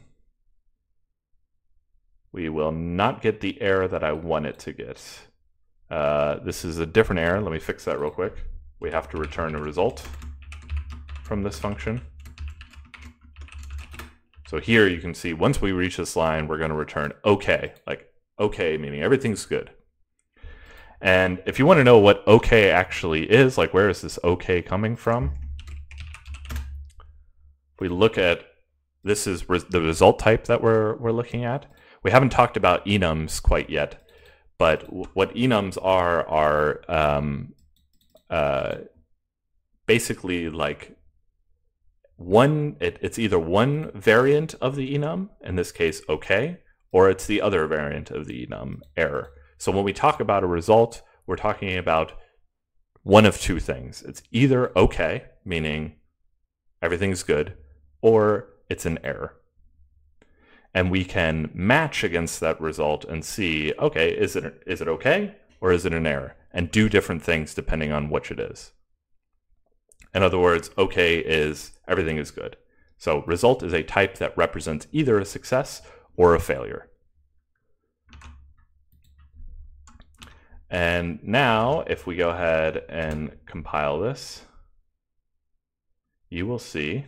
we will not get the error that I want it to get. Uh, this is a different error. Let me fix that real quick. We have to return a result from this function. So here you can see once we reach this line, we're going to return OK, like OK, meaning everything's good. And if you want to know what OK actually is, like where is this OK coming from? If we look at, this is res the result type that we're, we're looking at. We haven't talked about enums quite yet, but w what enums are, are um, uh, basically like one, it, it's either one variant of the enum, in this case OK, or it's the other variant of the enum, error. So when we talk about a result, we're talking about one of two things. It's either OK, meaning everything's good, or it's an error. And we can match against that result and see, okay, is it, is it OK or is it an error? And do different things depending on which it is. In other words, OK is everything is good. So result is a type that represents either a success or a failure. And now if we go ahead and compile this, you will see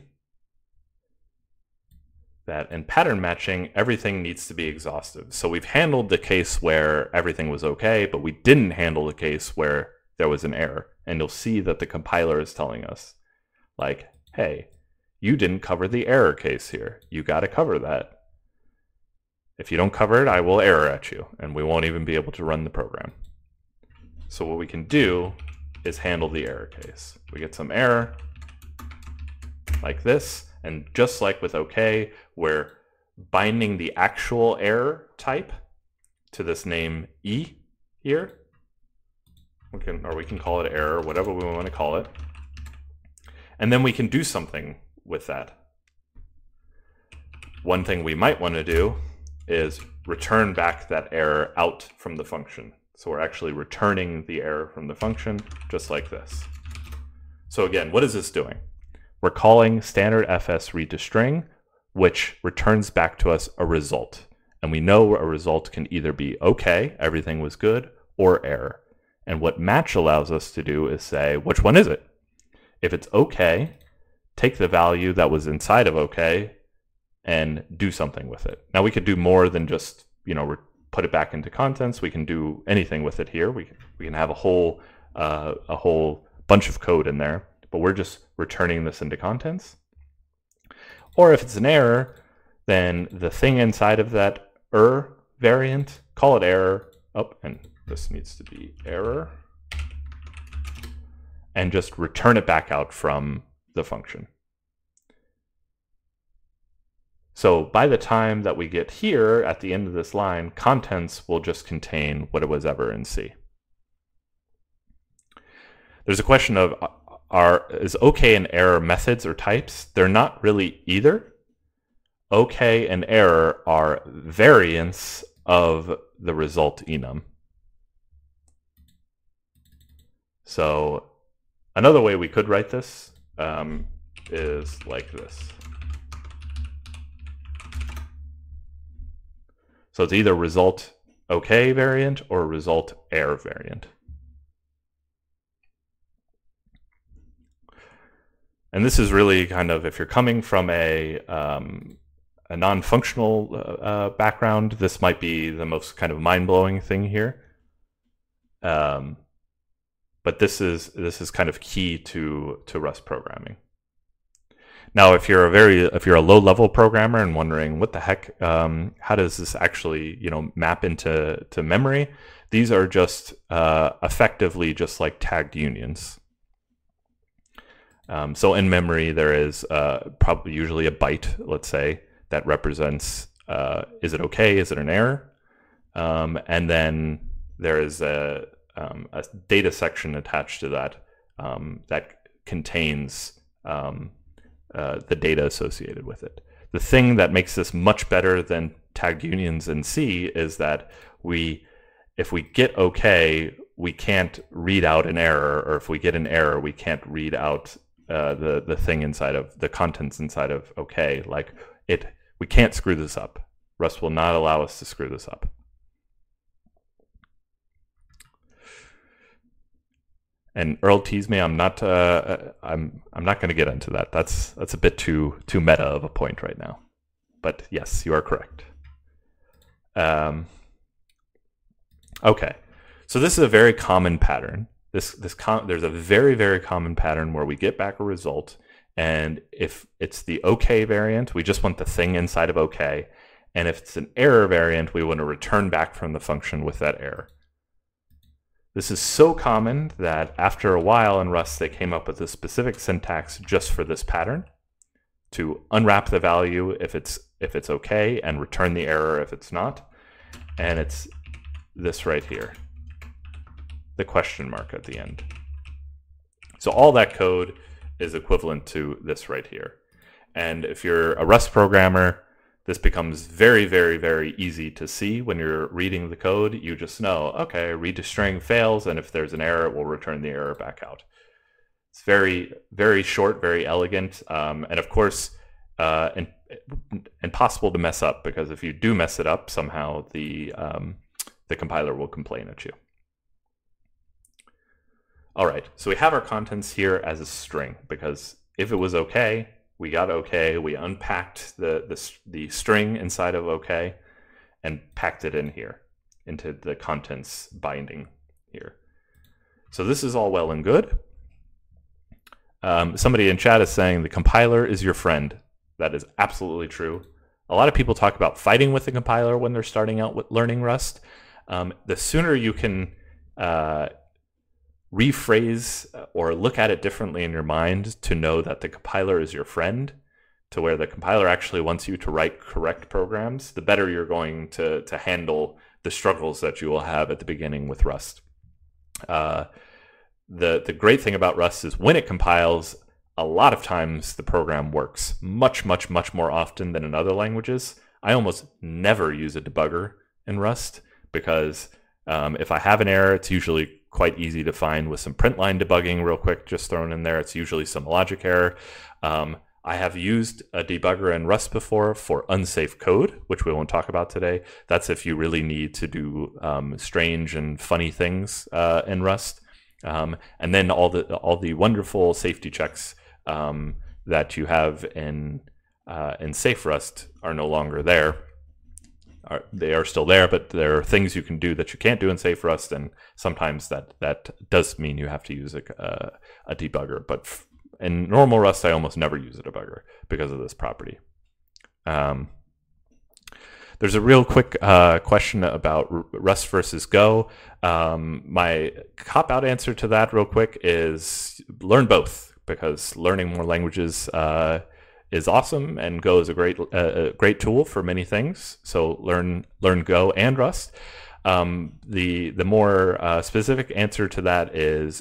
that in pattern matching, everything needs to be exhaustive. So we've handled the case where everything was okay, but we didn't handle the case where there was an error. And you'll see that the compiler is telling us, like, hey, you didn't cover the error case here. You got to cover that. If you don't cover it, I will error at you, and we won't even be able to run the program. So what we can do is handle the error case. We get some error like this, and just like with OK, we're binding the actual error type to this name E here. We can, or we can call it error, whatever we want to call it. And then we can do something with that. One thing we might want to do is return back that error out from the function. So we're actually returning the error from the function just like this. So again, what is this doing? We're calling standard F S read to string, which returns back to us a result. And we know a result can either be okay, everything was good, or error. And what match allows us to do is say, which one is it? If it's okay, take the value that was inside of okay and do something with it. Now we could do more than just, you know, put it back into contents. We can do anything with it here. We can, we can have a whole uh, a whole bunch of code in there, but we're just returning this into contents. Or if it's an error, then the thing inside of that er variant, call it error. Oh, and this needs to be error. And just return it back out from the function. So by the time that we get here at the end of this line, contents will just contain what it was ever in C. There's a question of, are is OK and error methods or types? They're not really either. OK and error are variants of the result enum. So another way we could write this um, is like this. So it's either result OK variant or result error variant. And this is really kind of, if you're coming from a, um, a non-functional uh, background, this might be the most kind of mind-blowing thing here. Um, but this is this is kind of key to to Rust programming. Now, if you're a very if you're a low-level programmer and wondering what the heck, um, how does this actually you know map into to memory? These are just uh, effectively just like tagged unions. Um, so in memory, there is uh, probably usually a byte, let's say, that represents uh, is it okay, is it an error, um, and then there is a Um, a data section attached to that um, that contains um, uh, the data associated with it. The thing that makes this much better than tagged unions in C is that we, if we get OK, we can't read out an error, or if we get an error, we can't read out uh, the the thing inside of the contents inside of OK. Like it, we can't screw this up. Rust will not allow us to screw this up. And Earl teased me. I'm not. Uh, I'm. I'm not going to get into that. That's that's a bit too too meta of a point right now. But yes, you are correct. Um, okay, so this is a very common pattern. This this com there's a very very common pattern where we get back a result, and if it's the OK variant, we just want the thing inside of OK, and if it's an error variant, we want to return back from the function with that error. This is so common that after a while in Rust, they came up with a specific syntax just for this pattern to unwrap the value if it's if it's okay and return the error if it's not. And it's this right here, the question mark at the end. So all that code is equivalent to this right here. And if you're a Rust programmer, this becomes very, very, very easy to see when you're reading the code. You just know, okay, read to string fails, and if there's an error, it will return the error back out. It's very, very short, very elegant. Um, and of course, uh, and impossible to mess up, because if you do mess it up, somehow the um, the compiler will complain at you. All right, so we have our contents here as a string, because if it was okay, we got okay, we unpacked the, the, the string inside of okay and packed it in here into the contents binding here. So this is all well and good. Um, somebody in chat is saying the compiler is your friend. That is absolutely true. A lot of people talk about fighting with the compiler when they're starting out with learning Rust. Um, the sooner you can uh, rephrase or look at it differently in your mind to know that the compiler is your friend, to where the compiler actually wants you to write correct programs, the better you're going to, to handle the struggles that you will have at the beginning with Rust. Uh, the, the great thing about Rust is when it compiles, a lot of times the program works much, much, much more often than in other languages. I almost never use a debugger in Rust because um, if I have an error, it's usually quite easy to find with some print line debugging real quick just thrown in there. It's usually some logic error. Um, I have used a debugger in Rust before for unsafe code, which we won't talk about today. That's if you really need to do um, strange and funny things uh, in Rust. Um, and then all the all the wonderful safety checks um, that you have in uh, in safe Rust are no longer there. Are, they are still there, but there are things you can do that you can't do in safe Rust, and sometimes that that does mean you have to use a, a, a debugger. But f in normal Rust, I almost never use a debugger because of this property. Um, there's a real quick uh, question about Rust versus Go. Um, my cop-out answer to that real quick is learn both, because learning more languages uh, is awesome, and Go is a great uh, a great tool for many things. So learn learn Go and Rust. Um, the the more uh, specific answer to that is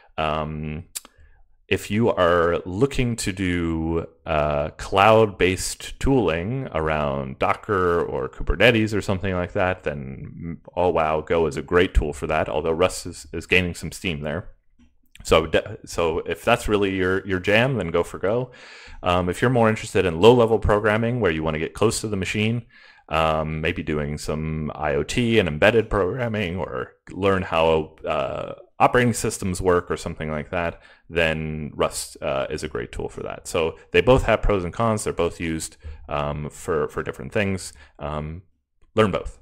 um, if you are looking to do uh, cloud-based tooling around Docker or Kubernetes or something like that, then oh wow, Go is a great tool for that, although Rust is, is gaining some steam there. So, so if that's really your, your jam, then go for Go. Um, if you're more interested in low-level programming where you want to get close to the machine, um, maybe doing some I O T and embedded programming, or learn how uh, operating systems work or something like that, then Rust uh, is a great tool for that. So they both have pros and cons. They're both used um, for, for different things. Um, learn both.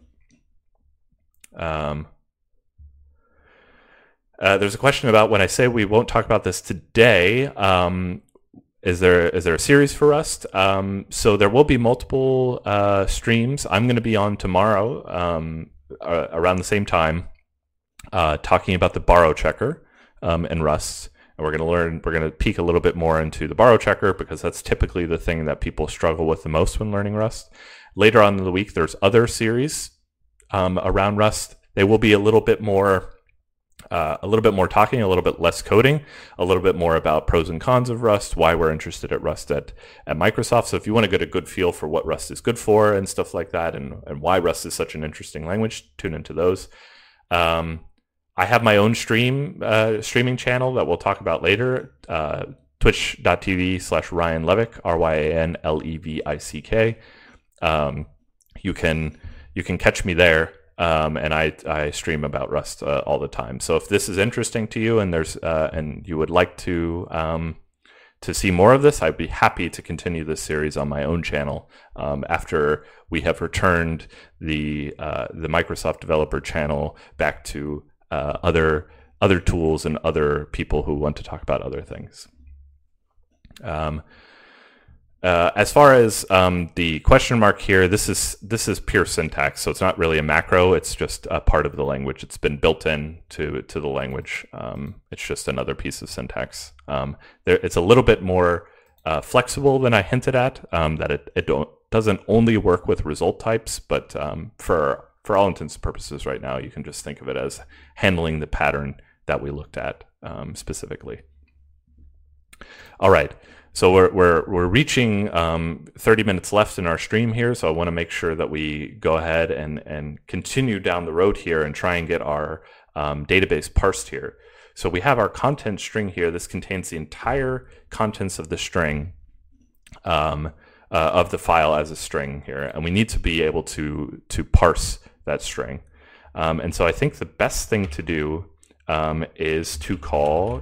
Um, uh, there's a question about when I say we won't talk about this today, um, Is there is there a series for Rust? Um, so there will be multiple uh, streams. I'm going to be on tomorrow um, uh, around the same time, uh, talking about the borrow checker um, in Rust. And we're going to learn. We're going to peek a little bit more into the borrow checker, because that's typically the thing that people struggle with the most when learning Rust. Later on in the week, there's other series um, around Rust. They will be a little bit more. Uh, a little bit more talking, a little bit less coding, a little bit more about pros and cons of Rust, why we're interested at Rust at, at Microsoft. So if you want to get a good feel for what Rust is good for and stuff like that, and, and why Rust is such an interesting language, tune into those. Um, I have my own stream uh, streaming channel that we'll talk about later, uh, twitch.tv slash Ryan Levick, R Y A N L E V I C K. Um, you can you can catch me there. Um, and I, I stream about Rust uh, all the time. So if this is interesting to you, and there's uh, and you would like to um, to see more of this, I'd be happy to continue this series on my own channel um, after we have returned the uh, the Microsoft Developer channel back to uh, other other tools and other people who want to talk about other things. Um, Uh, as far as um, the question mark here, this is this is pure syntax, so it's not really a macro. It's just a part of the language. It's been built in to to the language. Um, it's just another piece of syntax. Um, there, it's a little bit more uh, flexible than I hinted at. Um, that it it don't, doesn't only work with result types, but um, for for all intents and purposes, right now, you can just think of it as handling the pattern that we looked at um, specifically. All right. So we're we're we're reaching um, thirty minutes left in our stream here. So I want to make sure that we go ahead and and continue down the road here and try and get our um, database parsed here. So we have our content string here. This contains the entire contents of the string. Um, uh, of the file as a string here, and we need to be able to to parse that string. Um, and so I think the best thing to do um, is to call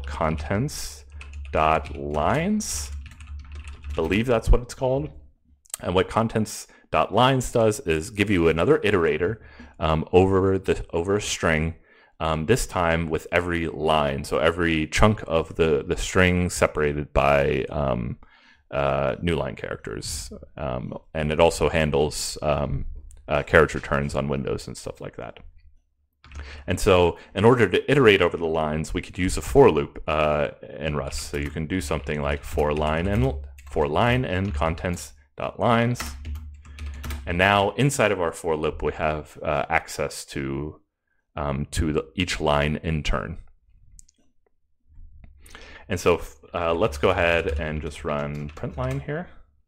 contents.lines. I believe that's what it's called. And what contents.lines does is give you another iterator um, over the over a string. Um, this time with every line, so every chunk of the, the string separated by um, uh, new line characters. Um, and it also handles um, uh, carriage returns on Windows and stuff like that. And so in order to iterate over the lines, we could use a for loop uh, in Rust. So you can do something like for line and for line and contents.lines. And now inside of our for loop, we have uh, access to Um, to the, each line in turn. And so uh, let's go ahead and just run println here.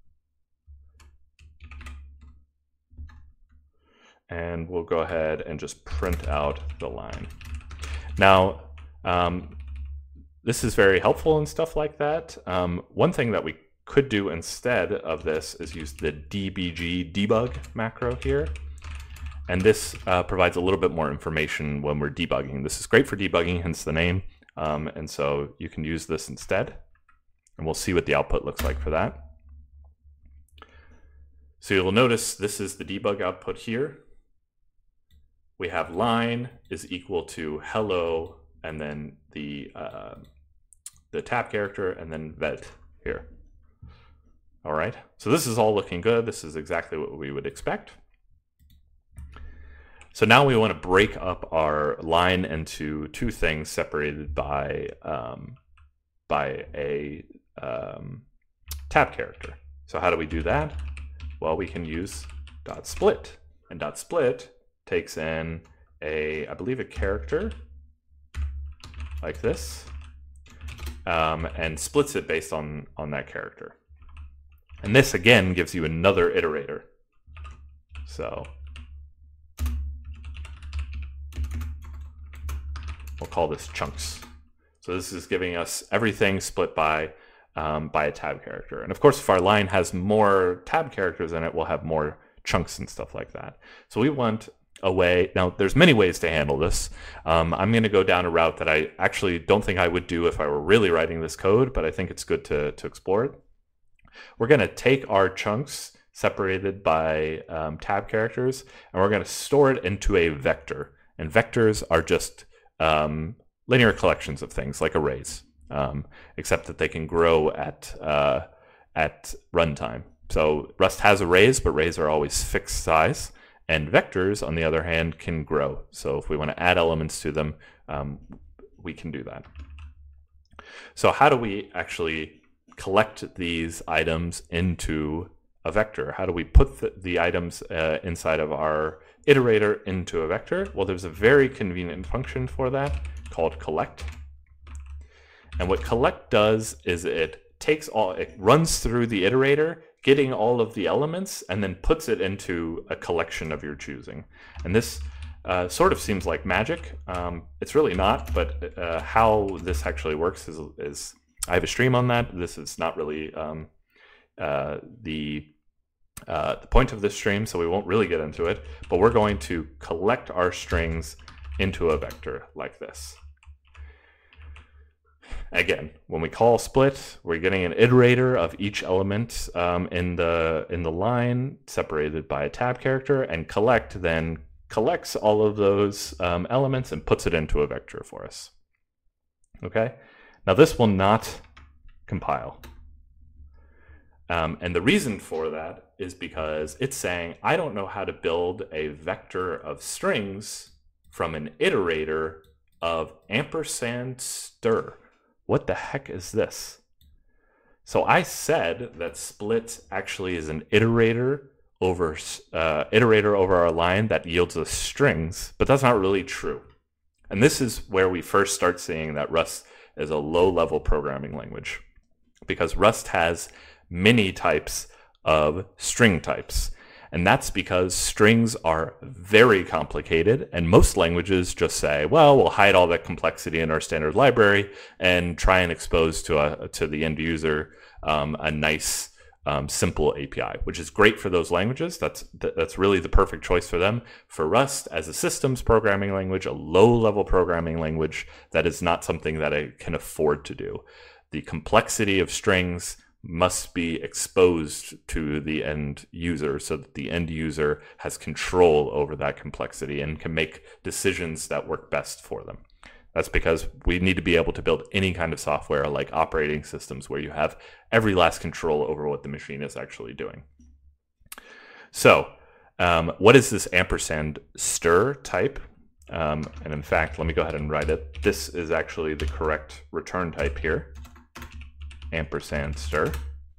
And we'll go ahead and just print out the line. Now, um, this is very helpful and stuff like that. Um, one thing that we could do instead of this is use the dbg debug macro here. And this uh, provides a little bit more information when we're debugging. This is great for debugging, hence the name. Um, and so you can use this instead. And we'll see what the output looks like for that. So you'll notice this is the debug output here. We have line is equal to hello, and then the, uh, the tab character, and then vet here. All right, so this is all looking good. This is exactly what we would expect. So now we want to break up our line into two things separated by um, by a um, tab character. So how do we do that? Well, we can use dot split, and dot split takes in a, I believe, a character like this, um, and splits it based on on that character. And this again gives you another iterator. So we'll call this chunks. So this is giving us everything split by um, by a tab character. And of course, if our line has more tab characters in it, we'll have more chunks and stuff like that. So we want a way, now there's many ways to handle this. Um, I'm gonna go down a route that I actually don't think I would do if I were really writing this code, but I think it's good to, to explore it. We're gonna take our chunks separated by um, tab characters, and we're gonna store it into a vector. And vectors are just Um, linear collections of things like arrays, um, except that they can grow at uh, at runtime. So Rust has arrays, but arrays are always fixed size, and vectors, on the other hand, can grow. So if we want to add elements to them, um, we can do that. So how do we actually collect these items into a vector? How do we put the, the items uh, inside of our iterator into a vector? Well, there's a very convenient function for that called collect. And what collect does is it takes all, it runs through the iterator, getting all of the elements, and then puts it into a collection of your choosing. And this uh, sort of seems like magic. Um, it's really not, but uh, how this actually works is, is, I have a stream on that. This is not really um, uh, the Uh, the point of this stream, so we won't really get into it, but we're going to collect our strings into a vector like this. Again, when we call split, we're getting an iterator of each element um, in the in the line separated by a tab character, and collect then collects all of those um, elements and puts it into a vector for us. Okay, now this will not compile. Um, and the reason for that is because it's saying, I don't know how to build a vector of strings from an iterator of ampersand stir. What the heck is this? So I said that split actually is an iterator over uh, iterator over our line that yields us strings, but that's not really true. And this is where we first start seeing that Rust is a low-level programming language, because Rust has many types of string types. And that's because strings are very complicated, and most languages just say, well, we'll hide all that complexity in our standard library and try and expose to a, to the end user um, a nice um, simple A P I, which is great for those languages. That's that's really the perfect choice for them. For Rust, as a systems programming language, a low-level programming language, that is not something that I can afford to do. The complexity of strings must be exposed to the end user so that the end user has control over that complexity and can make decisions that work best for them. That's because we need to be able to build any kind of software like operating systems where you have every last control over what the machine is actually doing. So um, what is this ampersand stir type? Um, and in fact, let me go ahead and write it. This is actually the correct return type here, ampersand stir.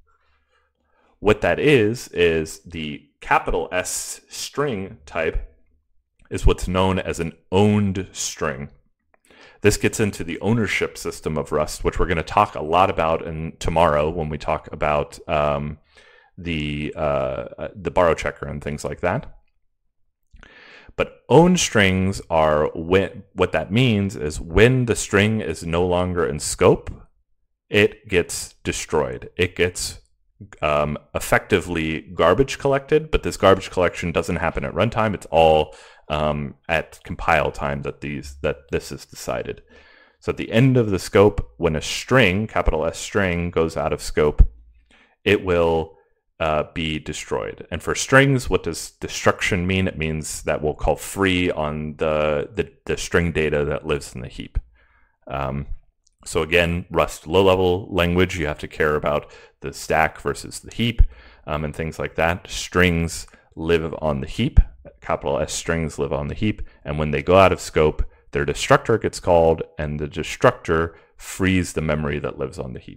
What that is, is the capital S string type is what's known as an owned string. This gets into the ownership system of Rust, which we're going to talk a lot about in tomorrow when we talk about um, the uh, the borrow checker and things like that. But owned strings are when, what that means is when the string is no longer in scope, it gets destroyed. It gets um, effectively garbage collected, but this garbage collection doesn't happen at runtime. It's all um, at compile time that these that this is decided. So at the end of the scope, when a string, capital S string, goes out of scope, it will uh, be destroyed. And for strings, what does destruction mean? It means that we'll call free on the the, the string data that lives in the heap. Um, so again, Rust low-level language, you have to care about the stack versus the heap um, and things like that. Strings live on the heap. Capital S strings live on the heap, and when they go out of scope, their destructor gets called, and the destructor frees the memory that lives on the heap.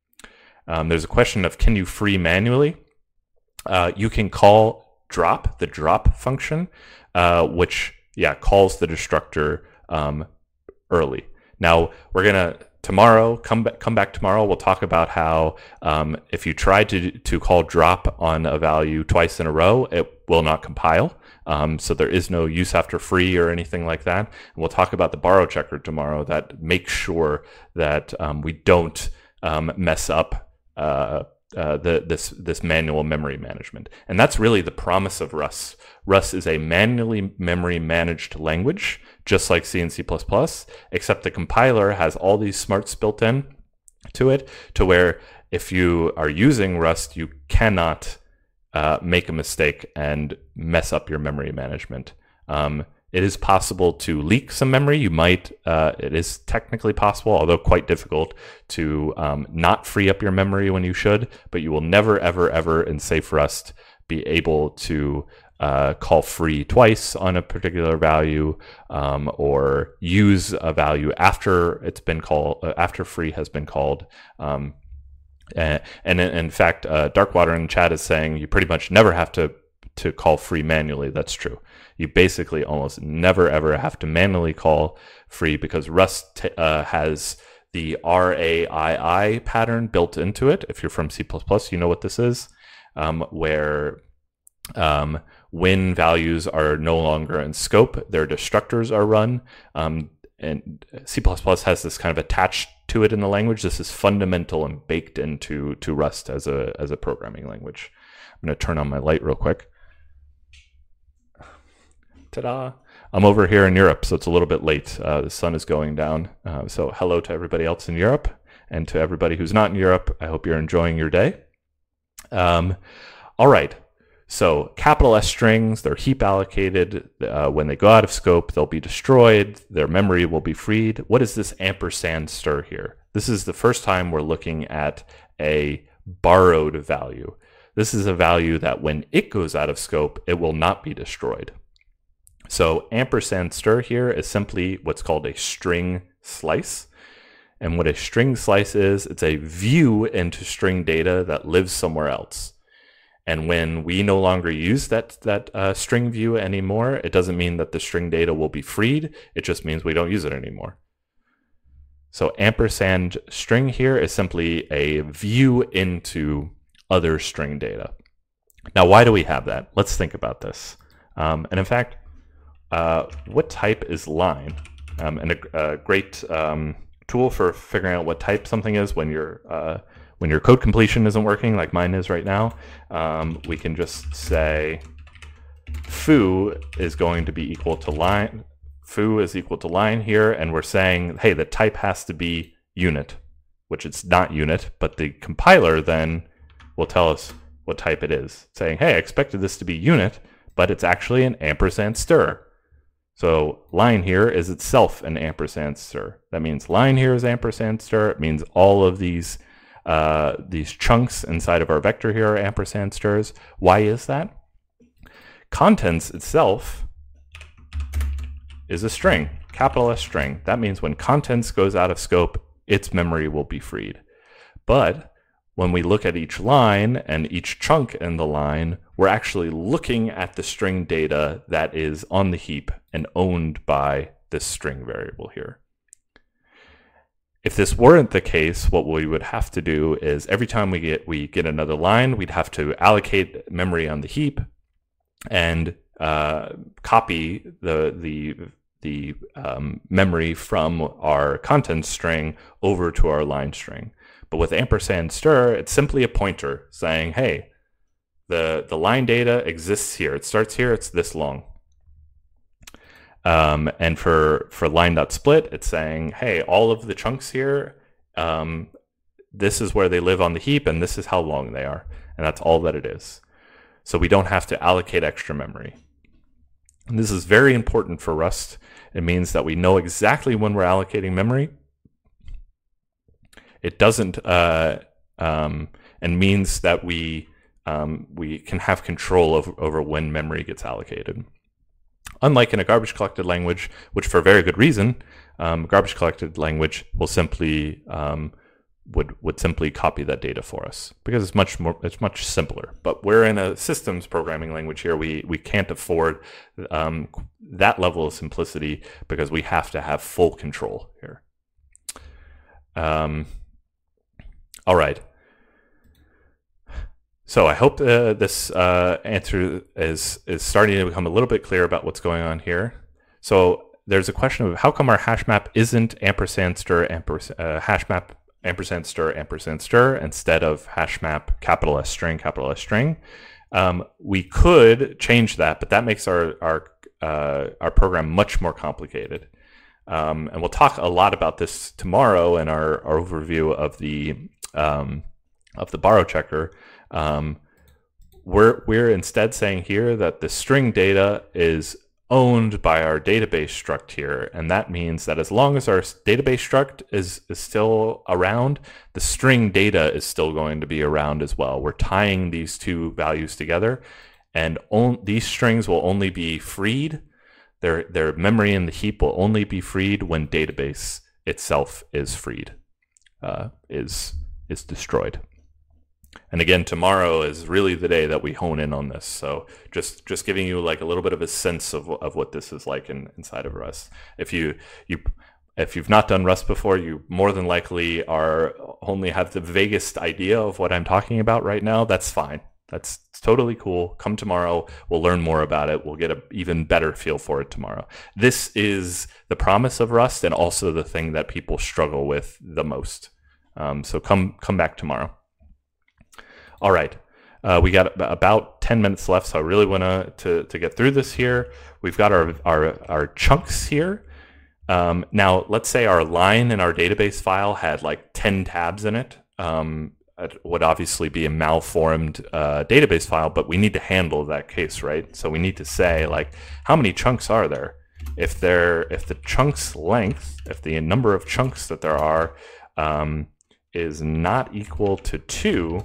Um, there's a question of, can you free manually? Uh, you can call drop, the drop function, uh, which, yeah, calls the destructor um, early. Now, we're going to, tomorrow, come back, come back tomorrow, we'll talk about how um, if you try to, to call drop on a value twice in a row, it will not compile. Um, so there is no use after free or anything like that. And we'll talk about the borrow checker tomorrow that makes sure that um, we don't um, mess up uh, uh, the, this this manual memory management. And that's really the promise of Rust. Rust is a manually memory managed language, just like C and C plus plus, except the compiler has all these smarts built in to it, to where if you are using Rust, you cannot Uh, make a mistake and mess up your memory management. Um, it is possible to leak some memory. You might, uh, it is technically possible, although quite difficult, to um, not free up your memory when you should, but you will never, ever, ever in safe Rust be able to uh, call free twice on a particular value um, or use a value after it's been called, uh, after free has been called. Um, Uh, and in, in fact, uh, Darkwater in chat is saying you pretty much never have to, to call free manually. That's true. You basically almost never ever have to manually call free because Rust t- uh, has the R A I I pattern built into it. If you're from C plus plus, you know what this is, um, where um, when values are no longer in scope, their destructors are run. Um, and C plus plus has this kind of attached to it in the language. This is fundamental and baked into to Rust as a as a programming language. I'm going to turn on my light real quick. Ta-da! I'm over here in Europe, so it's a little bit late. Uh, the sun is going down. Uh, so hello to everybody else in Europe, and to everybody who's not in Europe. I hope you're enjoying your day. Um, all right. So capital S strings, they're heap allocated. Uh, when they go out of scope, they'll be destroyed. Their memory will be freed. What is this ampersand stir here? This is the first time we're looking at a borrowed value. This is a value that when it goes out of scope, it will not be destroyed. So ampersand stir here is simply what's called a string slice. And what a string slice is, it's a view into string data that lives somewhere else. And when we no longer use that, that uh, string view anymore, it doesn't mean that the string data will be freed. It just means we don't use it anymore. So ampersand string here is simply a view into other string data. Now, why do we have that? Let's think about this. Um, and in fact, uh, what type is line? Um, and a, a great um, tool for figuring out what type something is when you're uh, when your code completion isn't working, like mine is right now, um, we can just say foo is going to be equal to line. Foo is equal to line here, and we're saying, hey, the type has to be unit, which it's not unit, but the compiler then will tell us what type it is, saying, hey, I expected this to be unit, but it's actually an ampersand stir. So line here is itself an ampersand stir. That means line here is ampersand stir. It means all of these uh, these chunks inside of our vector here are ampersand stirs. Why is that? Contents itself is a string, capital S string. That means when contents goes out of scope, its memory will be freed. But when we look at each line and each chunk in the line, we're actually looking at the string data that is on the heap and owned by this string variable here. If this weren't the case, what we would have to do is every time we get we get another line, we'd have to allocate memory on the heap and uh, copy the the the um, memory from our content string over to our line string. But with ampersand stir, it's simply a pointer saying, hey, the, the line data exists here. It starts here, it's this long. Um, and for, for line.split, it's saying, hey, all of the chunks here, um, this is where they live on the heap, and this is how long they are. And that's all that it is. So we don't have to allocate extra memory. And this is very important for Rust. It means that we know exactly when we're allocating memory. It doesn't, uh, um, and means that we um, we can have control over, over when memory gets allocated. Unlike in a garbage collected language, which for very good reason, um, garbage collected language will simply um, would would simply copy that data for us because it's much more it's much simpler. But we're in a systems programming language here. We we can't afford um, that level of simplicity because we have to have full control here. Um, all right. So I hope uh, this uh, answer is is starting to become a little bit clear about what's going on here. So there's a question of how come our hash map isn't ampersand stir ampersand uh, hash map ampersand stir ampersand stir instead of hash map capital S string capital S string. Um, we could change that, but that makes our our uh, our program much more complicated. Um, and we'll talk a lot about this tomorrow in our, our overview of the um, of the borrow checker. Um, we're we're instead saying here that the string data is owned by our database struct here, and that means that as long as our database struct is, is still around, the string data is still going to be around as well. We're tying these two values together, and on, these strings will only be freed. Their their memory in the heap will only be freed when database itself is freed, uh, is is destroyed. And again, tomorrow is really the day that we hone in on this. So just just giving you like a little bit of a sense of of what this is like in, inside of Rust. If you you if you've not done Rust before, you more than likely are only have the vaguest idea of what I'm talking about right now. That's fine. That's totally cool. Come tomorrow. We'll learn more about it. We'll get an even better feel for it tomorrow. This is the promise of Rust and also the thing that people struggle with the most. Um, so come come back tomorrow. All right. Uh, we got about ten minutes left, so I really want to to get through this here. We've got our, our, our chunks here. Um, now, let's say our line in our database file had like ten tabs in it. Um, It would obviously be a malformed uh, database file, but we need to handle that case, right? So we need to say, like, how many chunks are there? If there, if the chunks length, if the number of chunks that there are um, is not equal to two,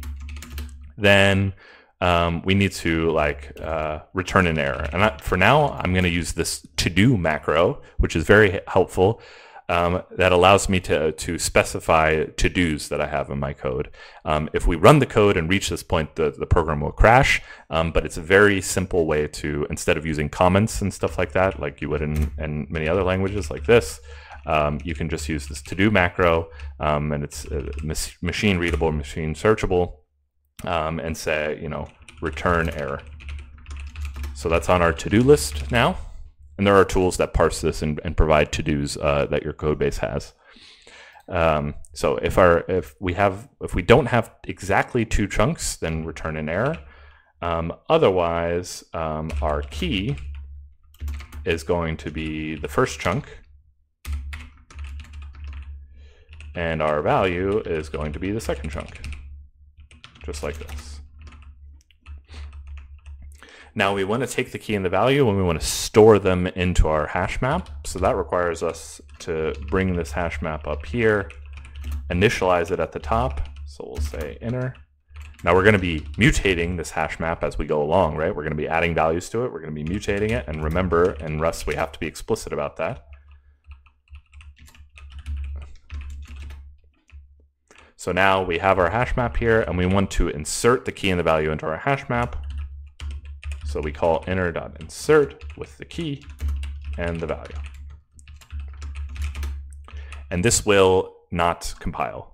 then um, we need to like uh, return an error. And I, for now, I'm going to use this to-do macro, which is very helpful. Um, that allows me to to specify to-dos that I have in my code. Um, if we run the code and reach this point, the, the program will crash, um, but it's a very simple way to, instead of using comments and stuff like that, like you would in, in many other languages like this, um, you can just use this to-do macro, um, and it's uh, machine readable, machine searchable, um, and say, you know, return error. So that's on our to-do list now. And there are tools that parse this and, and provide to-dos uh, that your code base has. Um, so if our if we have if we don't have exactly two chunks, then return an error. Um, otherwise, um, our key is going to be the first chunk, and our value is going to be the second chunk, just like this. Now we want to take the key and the value and we want to store them into our hash map. So that requires us to bring this hash map up here, initialize it at the top. So we'll say inner. Now we're going to be mutating this hash map as we go along, right? We're going to be adding values to it. We're going to be mutating it. And remember, in Rust, we have to be explicit about that. So now we have our hash map here, and we want to insert the key and the value into our hash map. So we call inner.insert with the key and the value. And this will not compile.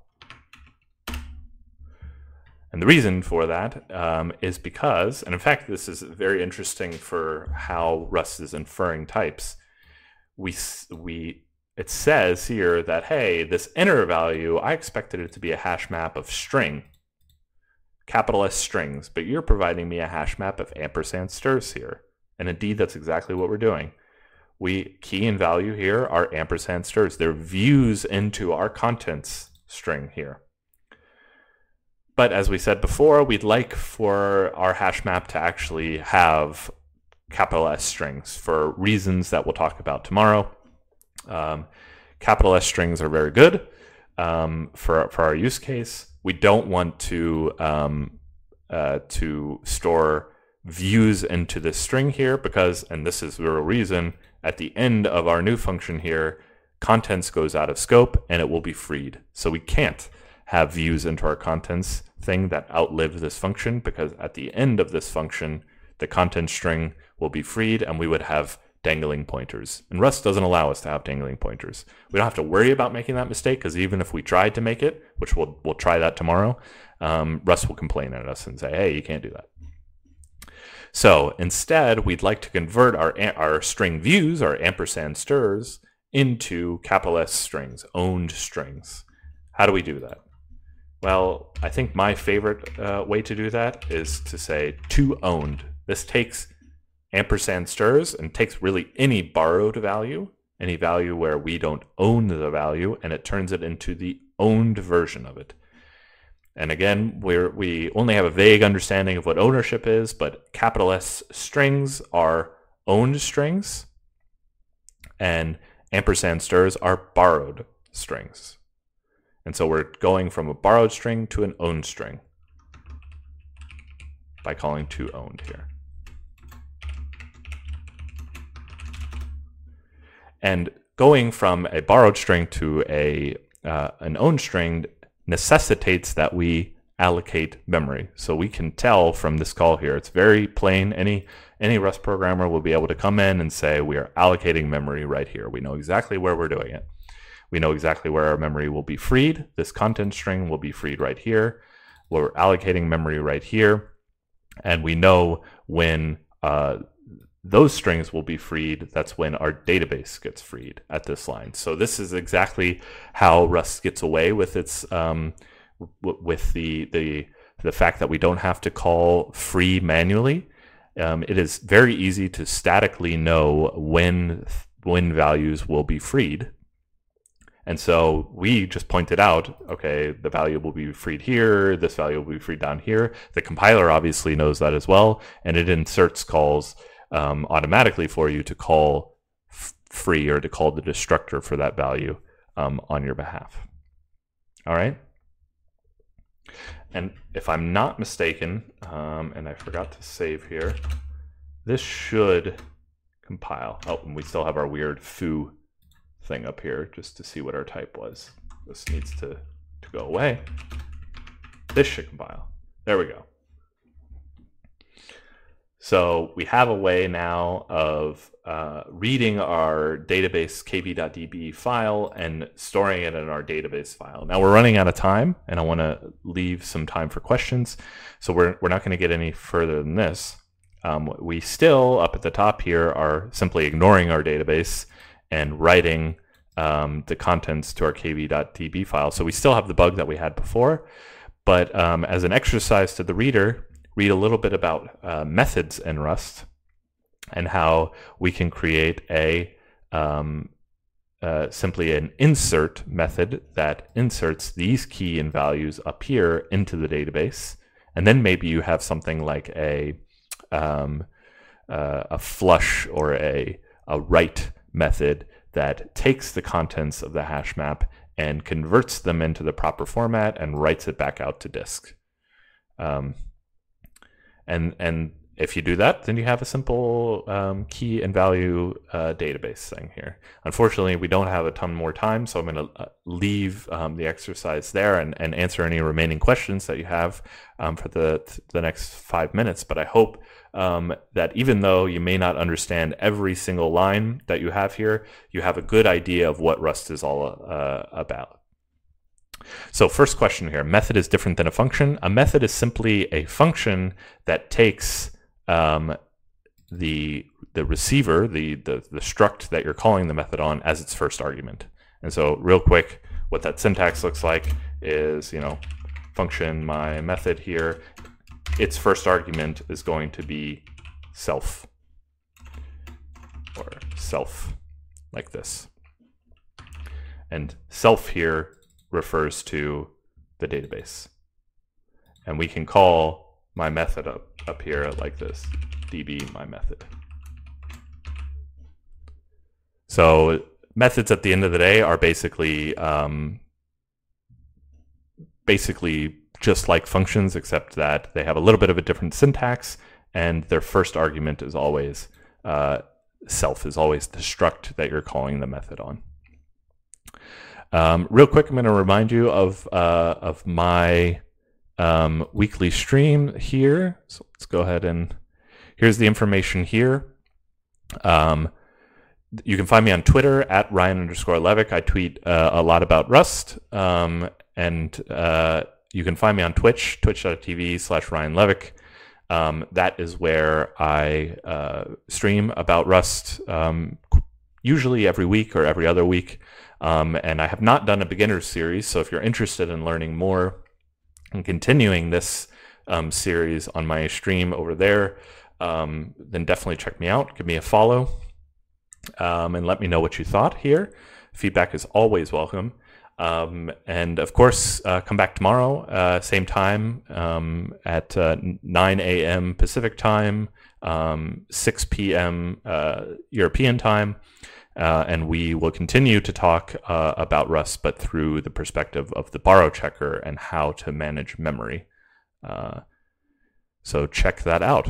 And the reason for that um, is because, and in fact, this is very interesting for how Rust is inferring types. We, we, it says here that, hey, this inner value, I expected it to be a hash map of string, capital S strings, but you're providing me a hash map of ampersand strs here. And indeed, that's exactly what we're doing. We key and value here are ampersand strs. They're views into our contents string here. But as we said before, we'd like for our hash map to actually have capital S strings for reasons that we'll talk about tomorrow. Um, capital S strings are very good um, for, for our use case. We don't want to, um, uh, to store views into this string here because, and this is the real reason, at the end of our new function here, contents goes out of scope and it will be freed. So we can't have views into our contents thing that outlive this function, because at the end of this function, the content string will be freed and we would have dangling pointers. And Rust doesn't allow us to have dangling pointers. We don't have to worry about making that mistake, because even if we tried to make it, which we'll, we'll try that tomorrow, um, Rust will complain at us and say, hey, you can't do that. So instead, we'd like to convert our, our string views, our ampersand strs, into capital S strings, owned strings. How do we do that? Well, I think my favorite uh, way to do that is to say to owned. This takes ampersand strs and takes really any borrowed value, any value where we don't own the value, and it turns it into the owned version of it. And again, we're, we only have a vague understanding of what ownership is, but capital S strings are owned strings, and ampersand strs are borrowed strings. And so we're going from a borrowed string to an owned string by calling toOwned here. And going from a borrowed string to a uh, an owned string necessitates that we allocate memory. So we can tell from this call here, it's very plain. Any any Rust programmer will be able to come in and say we are allocating memory right here. We know exactly where we're doing it. We know exactly where our memory will be freed. This content string will be freed right here. We're allocating memory right here. And we know when uh, those strings will be freed, that's when our database gets freed at this line. So this is exactly how Rust gets away with its um, w with the, the, the fact that we don't have to call free manually. Um, it is very easy to statically know when, when values will be freed. And so we just pointed out, okay, the value will be freed here, this value will be freed down here. The compiler obviously knows that as well, and it inserts calls um, automatically for you to call free or to call the destructor for that value um, on your behalf. All right? And if I'm not mistaken, um, and I forgot to save here, this should compile. Oh, and we still have our weird foo thing up here just to see what our type was. This needs to, to go away. This should compile. There we go. So we have a way now of uh, reading our database kb.db file and storing it in our database file. Now we're running out of time, and I want to leave some time for questions. So we're, we're not going to get any further than this. Um, we still, up at the top here, are simply ignoring our database and writing um, the contents to our kv.db file. So we still have the bug that we had before, but um, as an exercise to the reader, read a little bit about uh, methods in Rust and how we can create a um, uh, simply an insert method that inserts these key and values up here into the database. And then maybe you have something like a um, uh, a flush or a, a write method that takes the contents of the hash map and converts them into the proper format and writes it back out to disk. Um, and and if you do that, then you have a simple um, key and value uh, database thing here. Unfortunately, we don't have a ton more time, so I'm going to uh, leave um, the exercise there and, and answer any remaining questions that you have um, for the, the next five minutes. But I hope um, that even though you may not understand every single line that you have here, you have a good idea of what Rust is all uh, about. So first question here, method is different than a function. A method is simply a function that takes um, the the receiver, the, the, the struct that you're calling the method on as its first argument. And so real quick, what that syntax looks like is, you know, function my method here, its first argument is going to be self or self like this. And self here refers to the database. And we can call my method up, up here like this, db my method. So methods at the end of the day are basically um, basically just like functions, except that they have a little bit of a different syntax, and their first argument is always uh, self, is always the struct that you're calling the method on. Um, real quick, I'm going to remind you of uh, of my um, weekly stream here. So let's go ahead and here's the information here. Um, you can find me on Twitter at Ryan underscore Levick. I tweet uh, a lot about Rust, um, and uh, you can find me on Twitch, twitch.tv slash Ryan Levick. Um, that is where I uh, stream about Rust, um, usually every week or every other week. Um, and I have not done a beginner's series, so if you're interested in learning more and continuing this um, series on my stream over there, um, then definitely check me out. Give me a follow, um, and let me know what you thought here. Feedback is always welcome. Um, and of course, uh, come back tomorrow, uh, same time, um, at uh, nine A M Pacific time, um, six P M Uh, European time. Uh, and we will continue to talk uh, about Rust, but through the perspective of the borrow checker and how to manage memory. Uh, so check that out.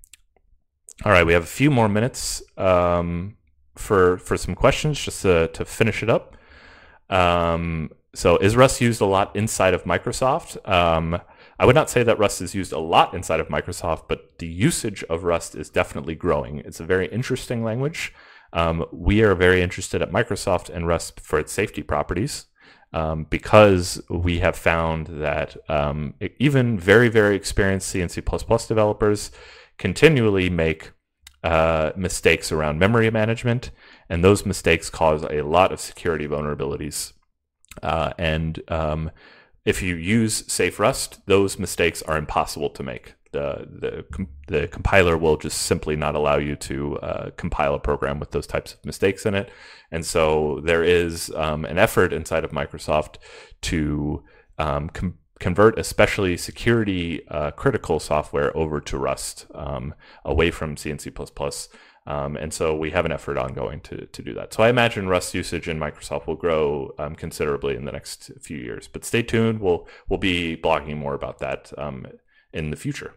All right, we have a few more minutes um, for for some questions, just to, to finish it up. Um, so is Rust used a lot inside of Microsoft? Um, I would not say that Rust is used a lot inside of Microsoft, but the usage of Rust is definitely growing. It's a very interesting language. Um, we are very interested at Microsoft in Rust for its safety properties, um, because we have found that um, even very, very experienced C and C plus plus developers continually make uh, mistakes around memory management, and those mistakes cause a lot of security vulnerabilities. Uh, and um, if you use safe Rust, those mistakes are impossible to make. The, the the compiler will just simply not allow you to uh, compile a program with those types of mistakes in it. And so there is um, an effort inside of Microsoft to um, com- convert especially security uh, critical software over to Rust, um, away from C and C plus plus. Um, and so we have an effort ongoing to, to do that. So I imagine Rust usage in Microsoft will grow um, considerably in the next few years. But stay tuned. We'll, we'll be blogging more about that um, in the future.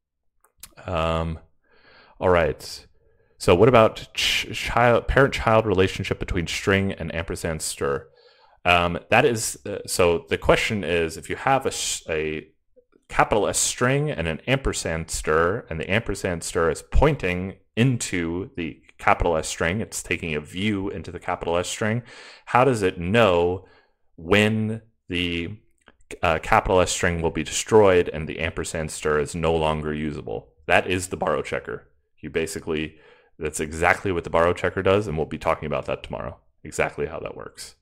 Um, all right. So what about ch- child, parent-child relationship between string and ampersand stir? Um, that is, uh, so the question is, if you have a, a capital S string and an ampersand stir, and the ampersand stir is pointing into the capital S string, it's taking a view into the capital S string, how does it know when the uh, capital S string will be destroyed and the ampersand stir is no longer usable? That is the borrow checker. You basically, that's exactly what the borrow checker does, and we'll be talking about that tomorrow. exactly how that works.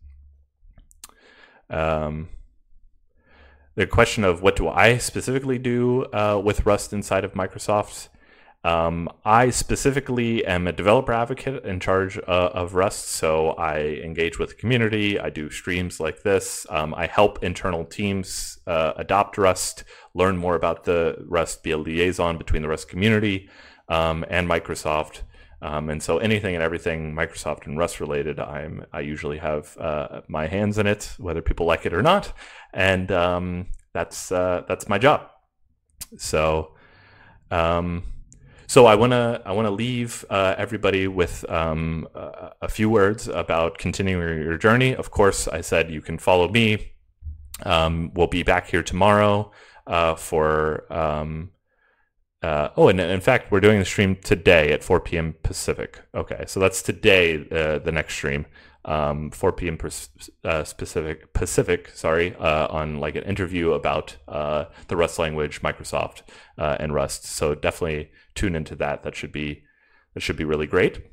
Um, the question of what do I specifically do uh, with Rust inside of Microsoft? Um, I specifically am a developer advocate in charge uh, of Rust, so I engage with the community. I do streams like this. Um, I help internal teams uh, adopt Rust, learn more about the Rust, be a liaison between the Rust community um, and Microsoft. Um, and so anything and everything Microsoft and Rust related, I'm I usually have uh, my hands in it, whether people like it or not, and um, that's uh, that's my job. So. Um, So I want to I want to leave uh, everybody with um, a, a few words about continuing your journey. Of course, I said you can follow me. Um, we'll be back here tomorrow uh, for um, uh, oh, and in fact, we're doing the stream today at four p.m. Pacific. Okay, so that's today uh, the next stream, um, four p.m. Uh, Pacific. Pacific, sorry, uh, on like an interview about uh, the Rust language, Microsoft, uh, and Rust. So definitely tune into that. That should be that should be really great.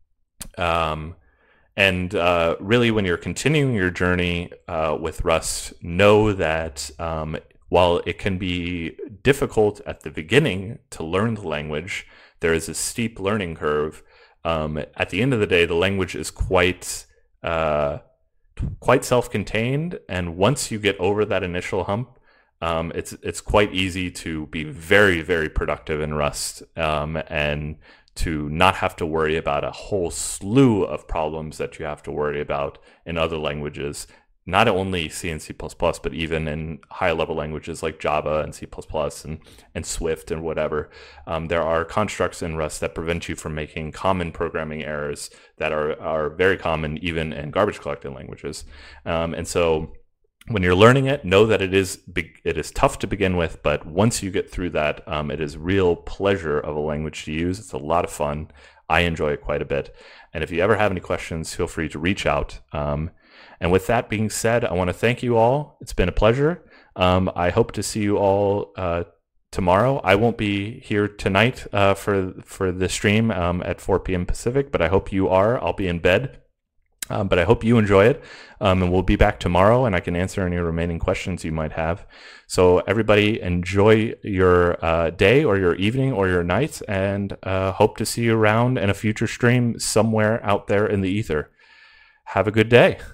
Um, and uh, really, when you're continuing your journey uh, with Rust, know that um, while it can be difficult at the beginning to learn the language, there is a steep learning curve. Um, at the end of the day, the language is quite uh, quite self-contained, and once you get over that initial hump, Um, it's it's quite easy to be very, very productive in Rust um, and to not have to worry about a whole slew of problems that you have to worry about in other languages, not only C and C plus plus, but even in high-level languages like Java and C plus plus and, and Swift and whatever. Um, there are constructs in Rust that prevent you from making common programming errors that are, are very common even in garbage collecting languages. Um, and so when you're learning it, know that it is big, it is tough to begin with, but once you get through that, um, it is real pleasure of a language to use. It's a lot of fun. I enjoy it quite a bit. And if you ever have any questions, feel free to reach out. Um, and with that being said, I want to thank you all. It's been a pleasure. Um, I hope to see you all uh, tomorrow. I won't be here tonight uh, for for the stream um, at four p.m. Pacific, but I hope you are. I'll be in bed. Um, but I hope you enjoy it, um, and we'll be back tomorrow, and I can answer any remaining questions you might have. So everybody enjoy your uh, day or your evening or your night, and uh, hope to see you around in a future stream somewhere out there in the ether. Have a good day.